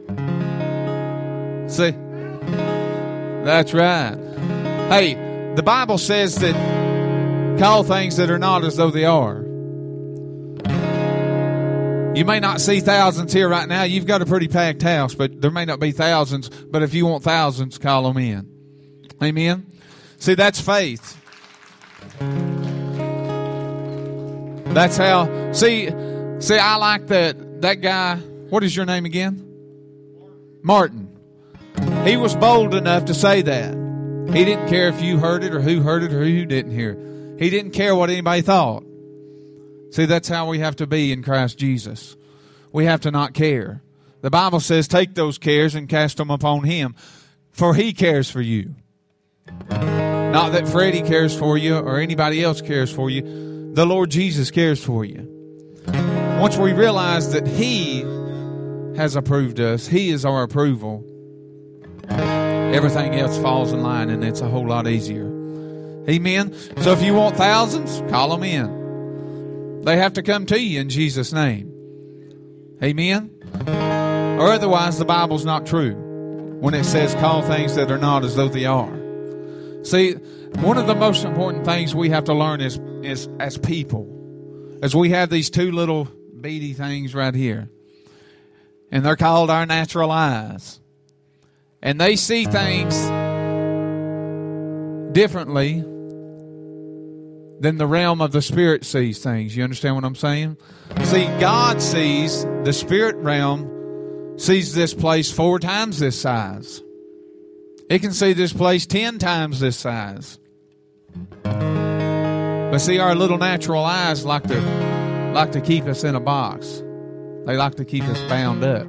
See? That's right. Hey, the Bible says that call things that are not as though they are. You may not see thousands here right now. You've got a pretty packed house, but there may not be thousands. But if you want thousands, call them in. Amen? See, that's faith. That's how. See, see, I like that. That guy. What is your name again? Martin. He was bold enough to say that. He didn't care if you heard it or who heard it or who didn't hear it. He didn't care what anybody thought. See, that's how we have to be in Christ Jesus. We have to not care. The Bible says, take those cares and cast them upon Him, for He cares for you. Not that Freddie cares for you or anybody else cares for you. The Lord Jesus cares for you. Once we realize that He has approved us, He is our approval, everything else falls in line, and it's a whole lot easier. Amen? So if you want thousands, call them in. They have to come to you in Jesus' name. Amen? Or otherwise the Bible's not true when it says call things that are not as though they are. See, one of the most important things we have to learn is, is as people, as we have these two little beady things right here, and they're called our natural eyes. And they see things differently than the realm of the Spirit sees things. You understand what I'm saying? See, God sees, the Spirit realm sees this place four times this size. It can see this place ten times this size. But see, our little natural eyes like to, like to keep us in a box. They like to keep us bound up.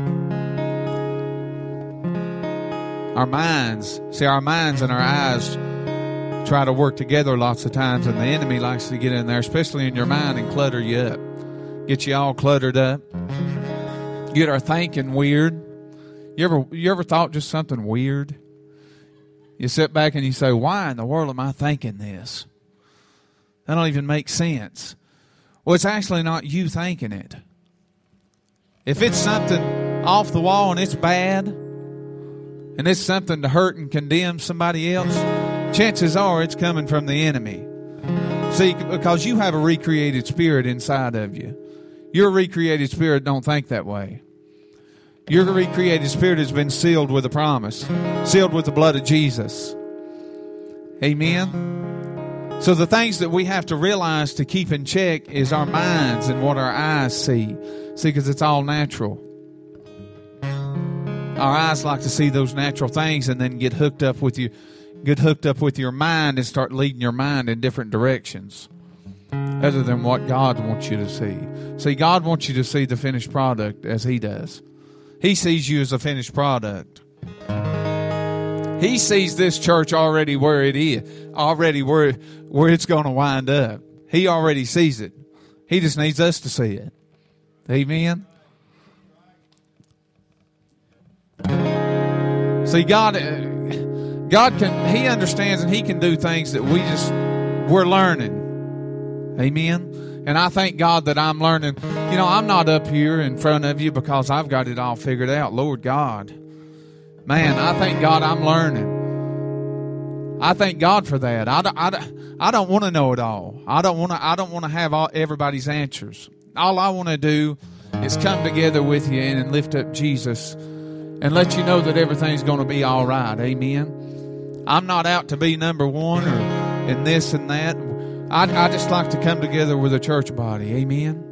Our minds, see, our minds and our eyes try to work together lots of times, and the enemy likes to get in there, especially in your mind, and clutter you up. Get you all cluttered up. Get our thinking weird. You ever you ever thought just something weird? You sit back and you say, why in the world am I thinking this? That don't even make sense. Well, it's actually not you thinking it. If it's something off the wall and it's bad, and it's something to hurt and condemn somebody else, chances are it's coming from the enemy. See, because you have a recreated spirit inside of you. Your recreated spirit don't think that way. Your recreated spirit has been sealed with a promise, sealed with the blood of Jesus. Amen? So the things that we have to realize to keep in check is our minds and what our eyes see. See, because it's all natural. Our eyes like to see those natural things and then get hooked up with you. Get hooked up with your mind and start leading your mind in different directions other than what God wants you to see. See, God wants you to see the finished product as He does. He sees you as a finished product. He sees this church already where it is, already where, where it's going to wind up. He already sees it. He just needs us to see it. Amen? See, God... God can, He understands and He can do things that we just, we're learning. Amen? And I thank God that I'm learning. You know, I'm not up here in front of you because I've got it all figured out. Lord God. Man, I thank God I'm learning. I thank God for that. I don't, I don't, I don't want to know it all. I don't want to, I don't want to have all, everybody's answers. All I want to do is come together with you and lift up Jesus and let you know that everything's going to be all right. Amen? I'm not out to be number one or in this and that. I, I just like to come together with a church body. Amen.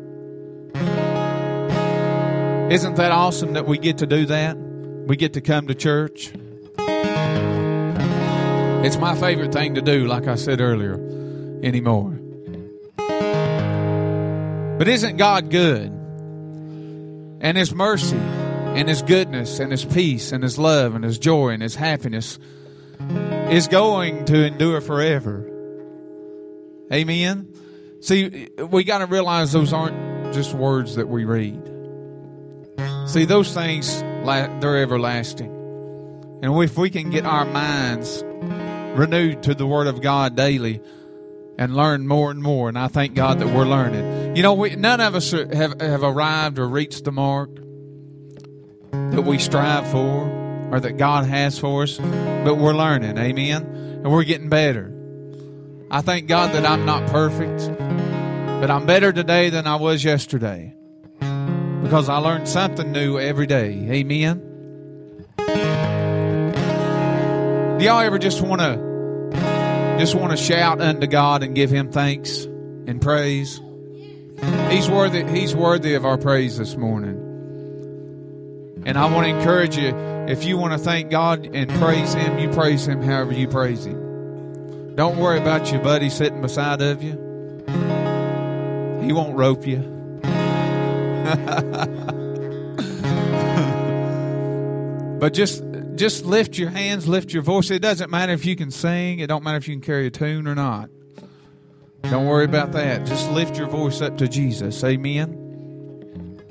Isn't that awesome that we get to do that? We get to come to church. It's my favorite thing to do, like I said earlier, anymore. But isn't God good? And His mercy and His goodness and His peace and His love and His joy and His happiness is going to endure forever. Amen? See, we got to realize those aren't just words that we read. See, those things, they're everlasting. And if we can get our minds renewed to the Word of God daily and learn more and more, and I thank God that we're learning. You know, we, none of us have, have arrived or reached the mark that we strive for or that God has for us, but we're learning, amen? And we're getting better. I thank God that I'm not perfect, but I'm better today than I was yesterday because I learned something new every day, amen? Do y'all ever just want to just want to shout unto God and give Him thanks and praise? He's worthy, He's worthy of our praise this morning. And I want to encourage you, if you want to thank God and praise Him, you praise Him however you praise Him. Don't worry about your buddy sitting beside of you. He won't rope you. But just just lift your hands, lift your voice. It doesn't matter if you can sing. It don't matter if you can carry a tune or not. Don't worry about that. Just lift your voice up to Jesus. Amen.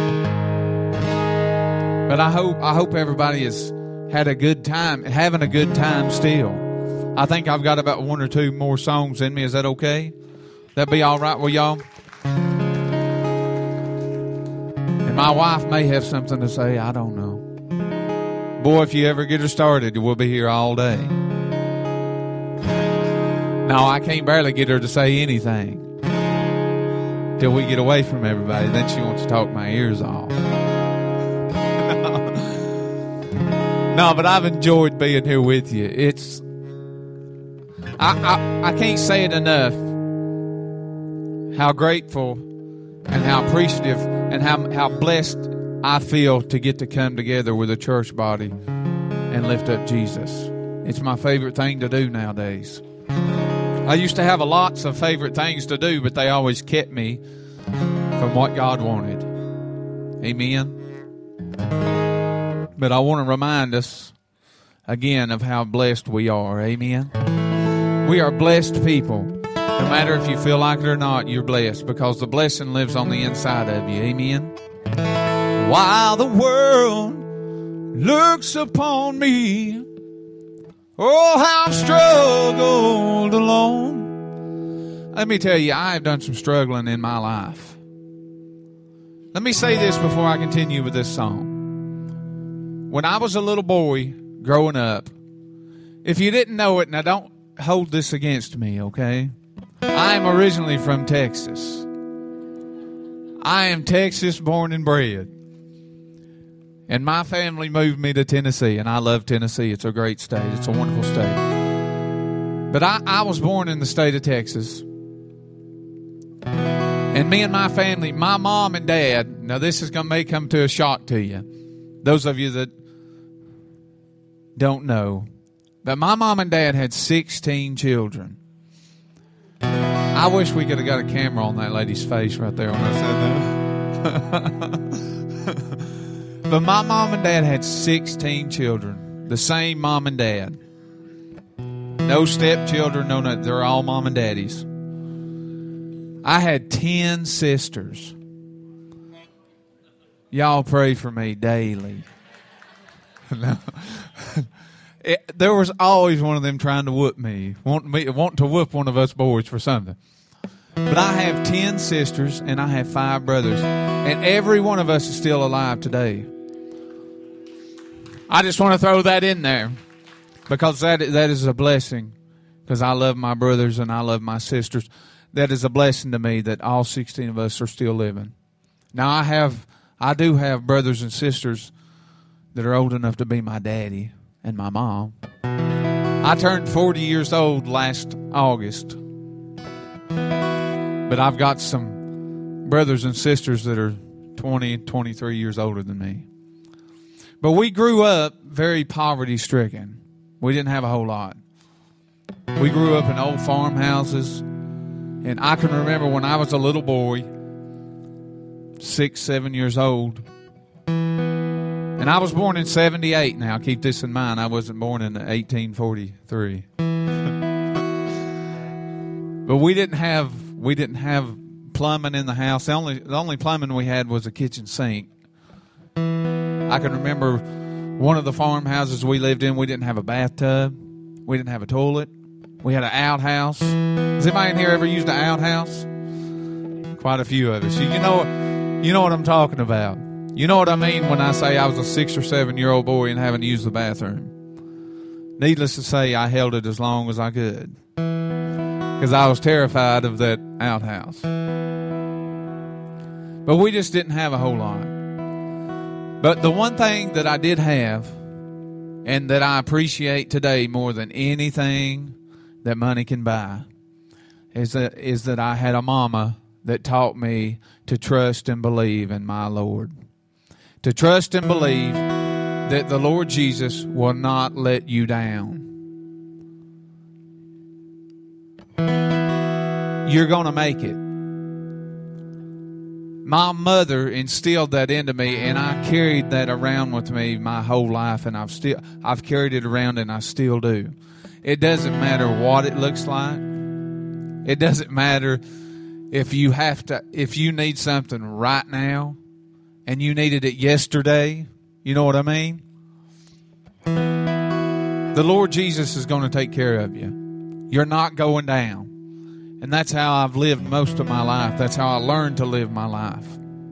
But I hope I hope everybody has had a good time, having a good time still. I think I've got about one or two more songs in me. Is that okay? That be all right with y'all? And my wife may have something to say. I don't know. Boy, if you ever get her started, we'll be here all day. No, I can't barely get her to say anything till we get away from everybody. Then she wants to talk my ears off. No, but I've enjoyed being here with you. It's I, I, I can't say it enough how grateful and how appreciative and how, how blessed I feel to get to come together with a church body and lift up Jesus. It's my favorite thing to do nowadays. I used to have a lots of favorite things to do, but they always kept me from what God wanted. Amen. But I want to remind us again of how blessed we are. Amen. We are blessed people. No matter if you feel like it or not, you're blessed because the blessing lives on the inside of you. Amen. While the world looks upon me, oh, how I've struggled alone. Let me tell you, I have done some struggling in my life. Let me say this before I continue with this song. When I was a little boy growing up, if you didn't know it, now don't hold this against me, okay? I am originally from Texas. I am Texas born and bred. And my family moved me to Tennessee, and I love Tennessee. It's a great state. It's a wonderful state. But I, I was born in the state of Texas. And me and my family, my mom and dad, now this is going to may come to a shock to you. Those of you that don't know. But my mom and dad had sixteen children. I wish we could have got a camera on that lady's face right there when I said that. But my mom and dad had sixteen children. The same mom and dad. No stepchildren, no nothing. They're all mom and daddies. I had ten sisters. Y'all pray for me daily. No. It, there was always one of them trying to whoop me, wanting me, wanting to whoop one of us boys for something. But I have ten sisters and I have five brothers, and every one of us is still alive today. I just want to throw that in there because that that is a blessing. Because I love my brothers and I love my sisters. That is a blessing to me that all sixteen of us are still living. Now I have, I do have brothers and sisters that are old enough to be my daddy and my mom. I turned forty years old last August. But I've got some brothers and sisters that are twenty, twenty-three years older than me. But we grew up very poverty-stricken. We didn't have a whole lot. We grew up in old farmhouses. And I can remember when I was a little boy, six, seven years old. And I was born in seventy-eight now. Keep this in mind. I wasn't born in eighteen forty-three. But we didn't have we didn't have plumbing in the house. The only the only plumbing we had was a kitchen sink. I can remember one of the farmhouses we lived in, we didn't have a bathtub. We didn't have a toilet. We had an outhouse. Has anybody in here ever used an outhouse? Quite a few of us. You know, you know what I'm talking about. You know what I mean when I say I was a six or seven year old boy and having to use the bathroom. Needless to say, I held it as long as I could because I was terrified of that outhouse. But we just didn't have a whole lot. But the one thing that I did have and that I appreciate today more than anything that money can buy is that, is that I had a mama that taught me to trust and believe in my Lord. To trust and believe that the Lord Jesus will not let you down. You're going to make it. My mother instilled that into me, and I carried that around with me my whole life, and I've still I've carried it around, and I still do. It doesn't matter what it looks like. It doesn't matter if you have to if you need something right now and you needed it yesterday. You know what I mean? The Lord Jesus is going to take care of you. You're not going down. And that's how I've lived most of my life. That's how I learned to live my life.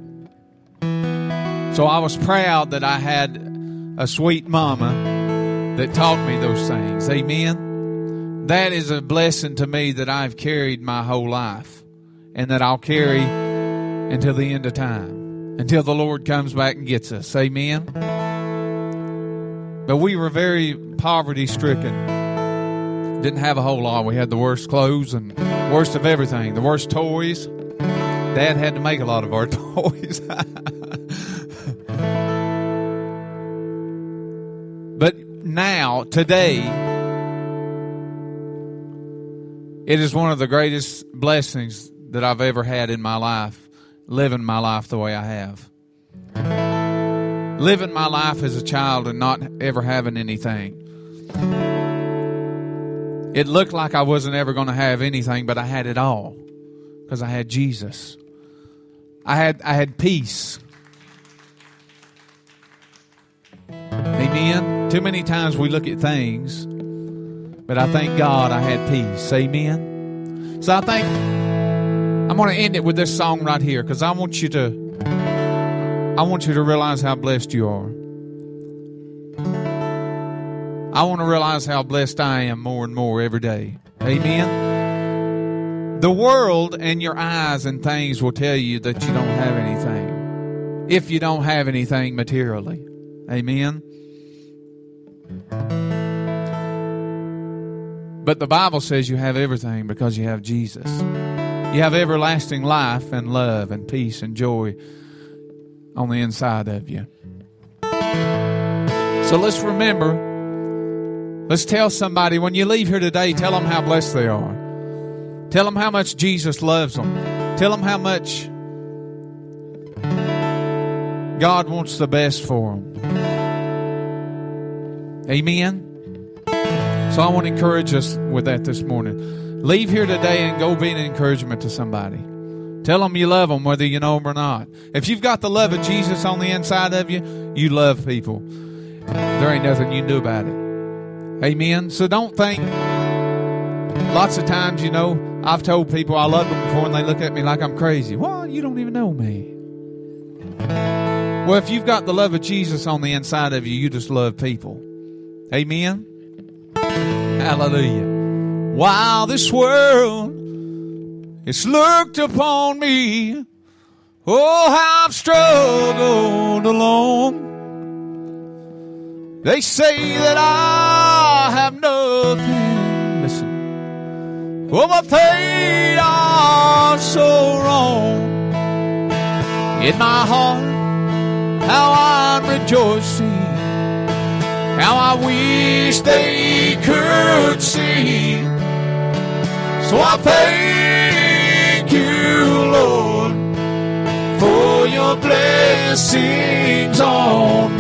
So I was proud that I had a sweet mama that taught me those things. Amen? That is a blessing to me that I've carried my whole life and that I'll carry until the end of time, until the Lord comes back and gets us. Amen? But we were very poverty-stricken. Didn't have a whole lot. We had the worst clothes and worst of everything. The worst toys. Dad had to make a lot of our toys. But now, today, it is one of the greatest blessings that I've ever had in my life, living my life the way I have. Living my life as a child and not ever having anything. It looked like I wasn't ever going to have anything, but I had it all because I had Jesus. I had I had peace. Amen. Too many times we look at things, but I thank God I had peace. Amen. So I think I'm going to end it with this song right here because I want you to I want you to realize how blessed you are. I want to realize how blessed I am more and more every day. Amen. The world and your eyes and things will tell you that you don't have anything. If you don't have anything materially. Amen. But the Bible says you have everything because you have Jesus. You have everlasting life and love and peace and joy on the inside of you. So let's remember. Let's tell somebody, when you leave here today, tell them how blessed they are. Tell them how much Jesus loves them. Tell them how much God wants the best for them. Amen? So I want to encourage us with that this morning. Leave here today and go be an encouragement to somebody. Tell them you love them whether you know them or not. If you've got the love of Jesus on the inside of you, you love people. There ain't nothing you can do about it. Amen. So don't think, lots of times, you know, I've told people I love them before and they look at me like I'm crazy. Well, you don't even know me. Well, if you've got the love of Jesus on the inside of you, you just love people. Amen. Hallelujah. While this world is looked upon me, oh, how I've struggled alone. They say that I have nothing Oh, my feet are so wrong. In my heart, how I'm rejoicing. How I wish they could see. So I thank you, Lord, for your blessings on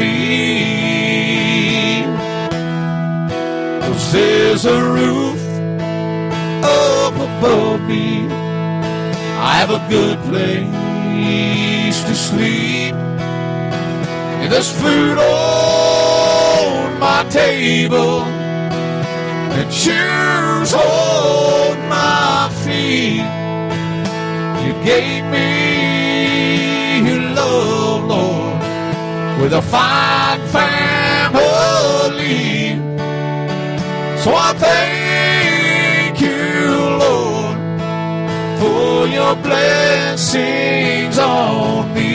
me. 'Cause there's a roof up above me. I have a good place to sleep. And there's food on my table and shoes on my feet. You gave me your love, Lord, with a fine family. So I thank you, Lord, for your blessings on me.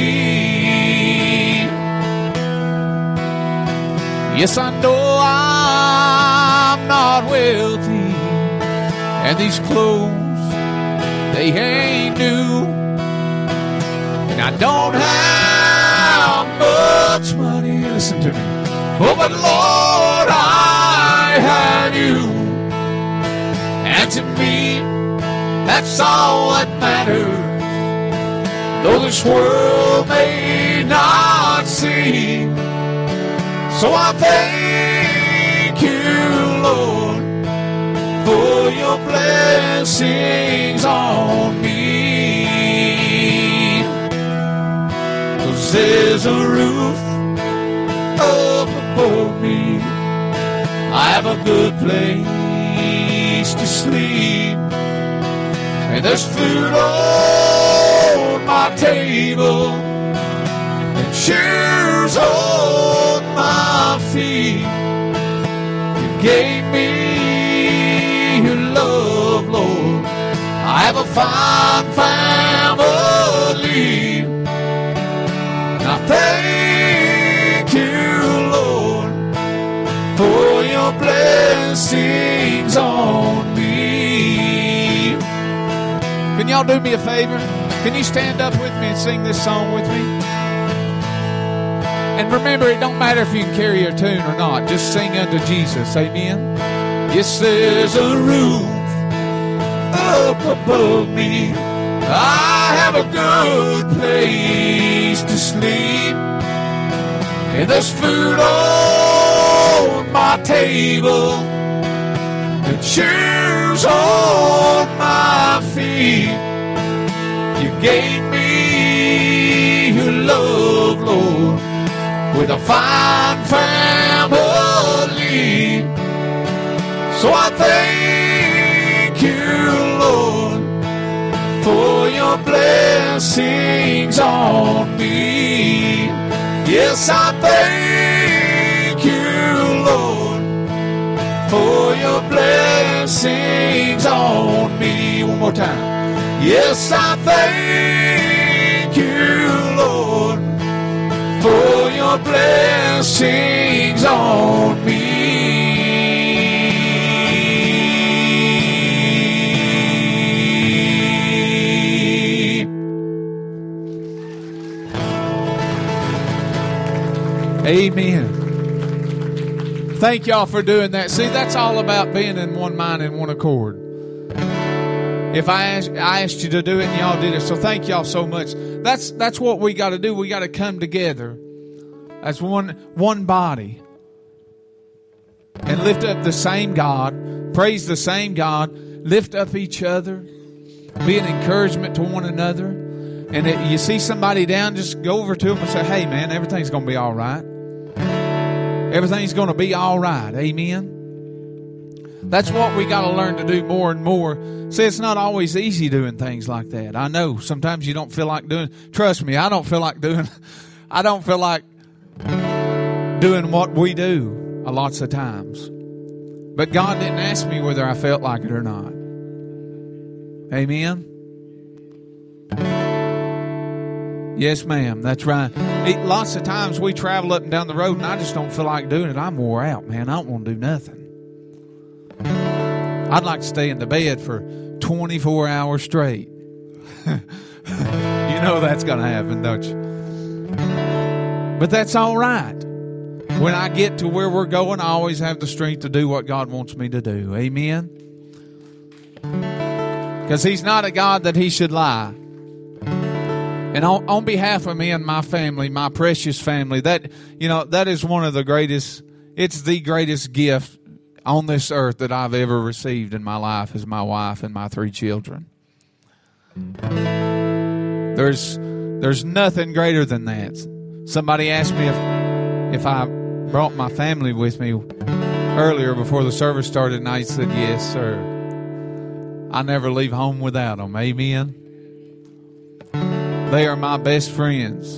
Yes, I know I'm not wealthy, and these clothes, they ain't new, and I don't have much money. Listen to me. Oh, but Lord, I have you, and to me, that's all that matters. Though this world may not see. So I thank you, Lord, for your blessings on me. 'Cause there's a roof up above me. I have a good place to sleep. And there's food on my table and shoes on my feet. You gave me your love, Lord. I have a fine family. And I thank you, Lord, for your blessings on me. Can y'all do me a favor? Can you stand up with me and sing this song with me? And remember, it don't matter if you can carry your tune or not. Just sing unto Jesus. Amen. Yes, there's a roof up above me. I have a good place to sleep. And there's food on my table and shoes on my feet. You gave me your love, Lord, with a fine family. So I thank you, Lord, for your blessings on me. Yes, I thank you, Lord, for your blessings on me. One more time. Yes, I thank you, Lord, for your blessings on me. Amen. Thank y'all for doing that. See, that's all about being in one mind and one accord. If I asked, I asked you to do it and y'all did it, so thank y'all so much. That's that's what we got to do. We got to come together as one one body and lift up the same God, praise the same God, lift up each other, be an encouragement to one another. And if you see somebody down, just go over to them and say, "Hey, man, everything's going to be all right. Everything's going to be all right." Amen. That's what we got to learn to do more and more. See, it's not always easy doing things like that. I know sometimes you don't feel like doing. Trust me, I don't feel like doing. I don't feel like doing what we do a lots of times. But God didn't ask me whether I felt like it or not. Amen. Yes, ma'am. That's right. It, lots of times we travel up and down the road and I just don't feel like doing it. I'm wore out, man. I don't want to do nothing. I'd like to stay in the bed for twenty-four hours straight. You know that's going to happen, don't you? But that's all right. When I get to where we're going, I always have the strength to do what God wants me to do. Amen? Because He's not a God that He should lie. And on, on behalf of me and my family, my precious family, that, you know, that is one of the greatest, it's the greatest gift on this earth that I've ever received in my life is my wife and my three children. There's there's nothing greater than that. Somebody asked me if if I brought my family with me earlier before the service started, and I said, yes, sir. I never leave home without them. Amen. They are my best friends.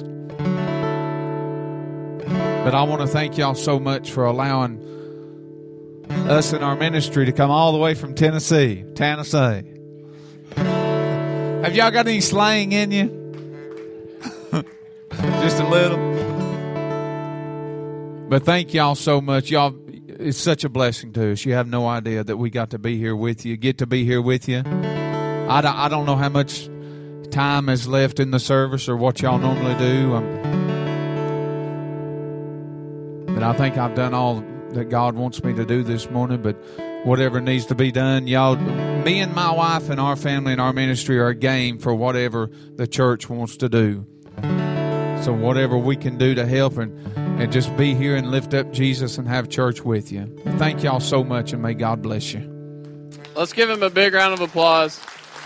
But I want to thank y'all so much for allowing us in our ministry to come all the way from Tennessee, Tennessee. Have y'all got any slang in you? Just a little. But thank y'all so much. Y'all, it's such a blessing to us. You have no idea that we got to be here with you, get to be here with you. I don't, I don't know how much time is left in the service or what y'all normally do. Um, but I think I've done all that God wants me to do this morning, but whatever needs to be done, y'all, me and my wife and our family and our ministry are game for whatever the church wants to do. So whatever we can do to help and, and just be here and lift up Jesus and have church with you. Thank y'all so much, and may God bless you. Let's give him a big round of applause.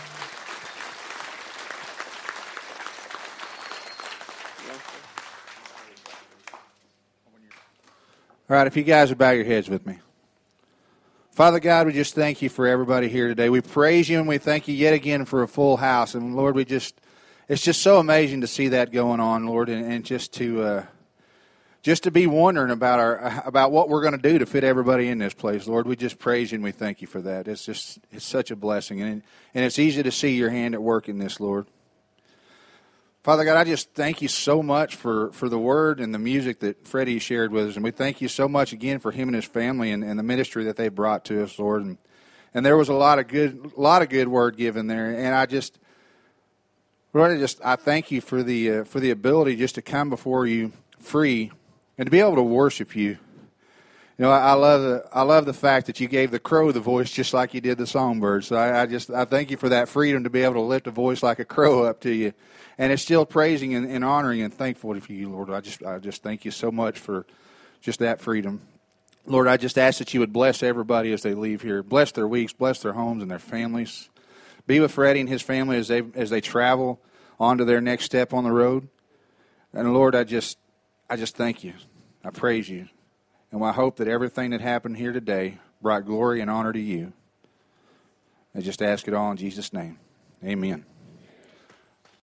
All right, if you guys would bow your heads with me. Father God, we just thank you for everybody here today. We praise you and we thank you yet again for a full house. And Lord, we just, it's just so amazing to see that going on, Lord, and, and just to uh, just to be wondering about our about what we're going to do to fit everybody in this place, Lord. We just praise you and we thank you for that. It's just, it's such a blessing. And, and it's easy to see your hand at work in this, Lord. Father God, I just thank you so much for, for the word and the music that Freddie shared with us. And we thank you so much again for him and his family and, and the ministry that they brought to us, Lord. And, and there was a lot of good lot of good word given there. And I just, Lord, I just I thank you for the uh, for the ability just to come before you free and to be able to worship you. You know, I, I love the I love the fact that you gave the crow the voice just like you did the songbird. So I, I just I thank you for that freedom to be able to lift a voice like a crow up to you. And it's still praising and, and honoring and thankful to you, Lord. I just I just thank you so much for just that freedom. Lord, I just ask that you would bless everybody as they leave here. Bless their weeks, bless their homes and their families. Be with Freddie and his family as they as they travel on to their next step on the road. And Lord, I just I just thank you. I praise you. And I hope that everything that happened here today brought glory and honor to you. I just ask it all in Jesus' name. Amen.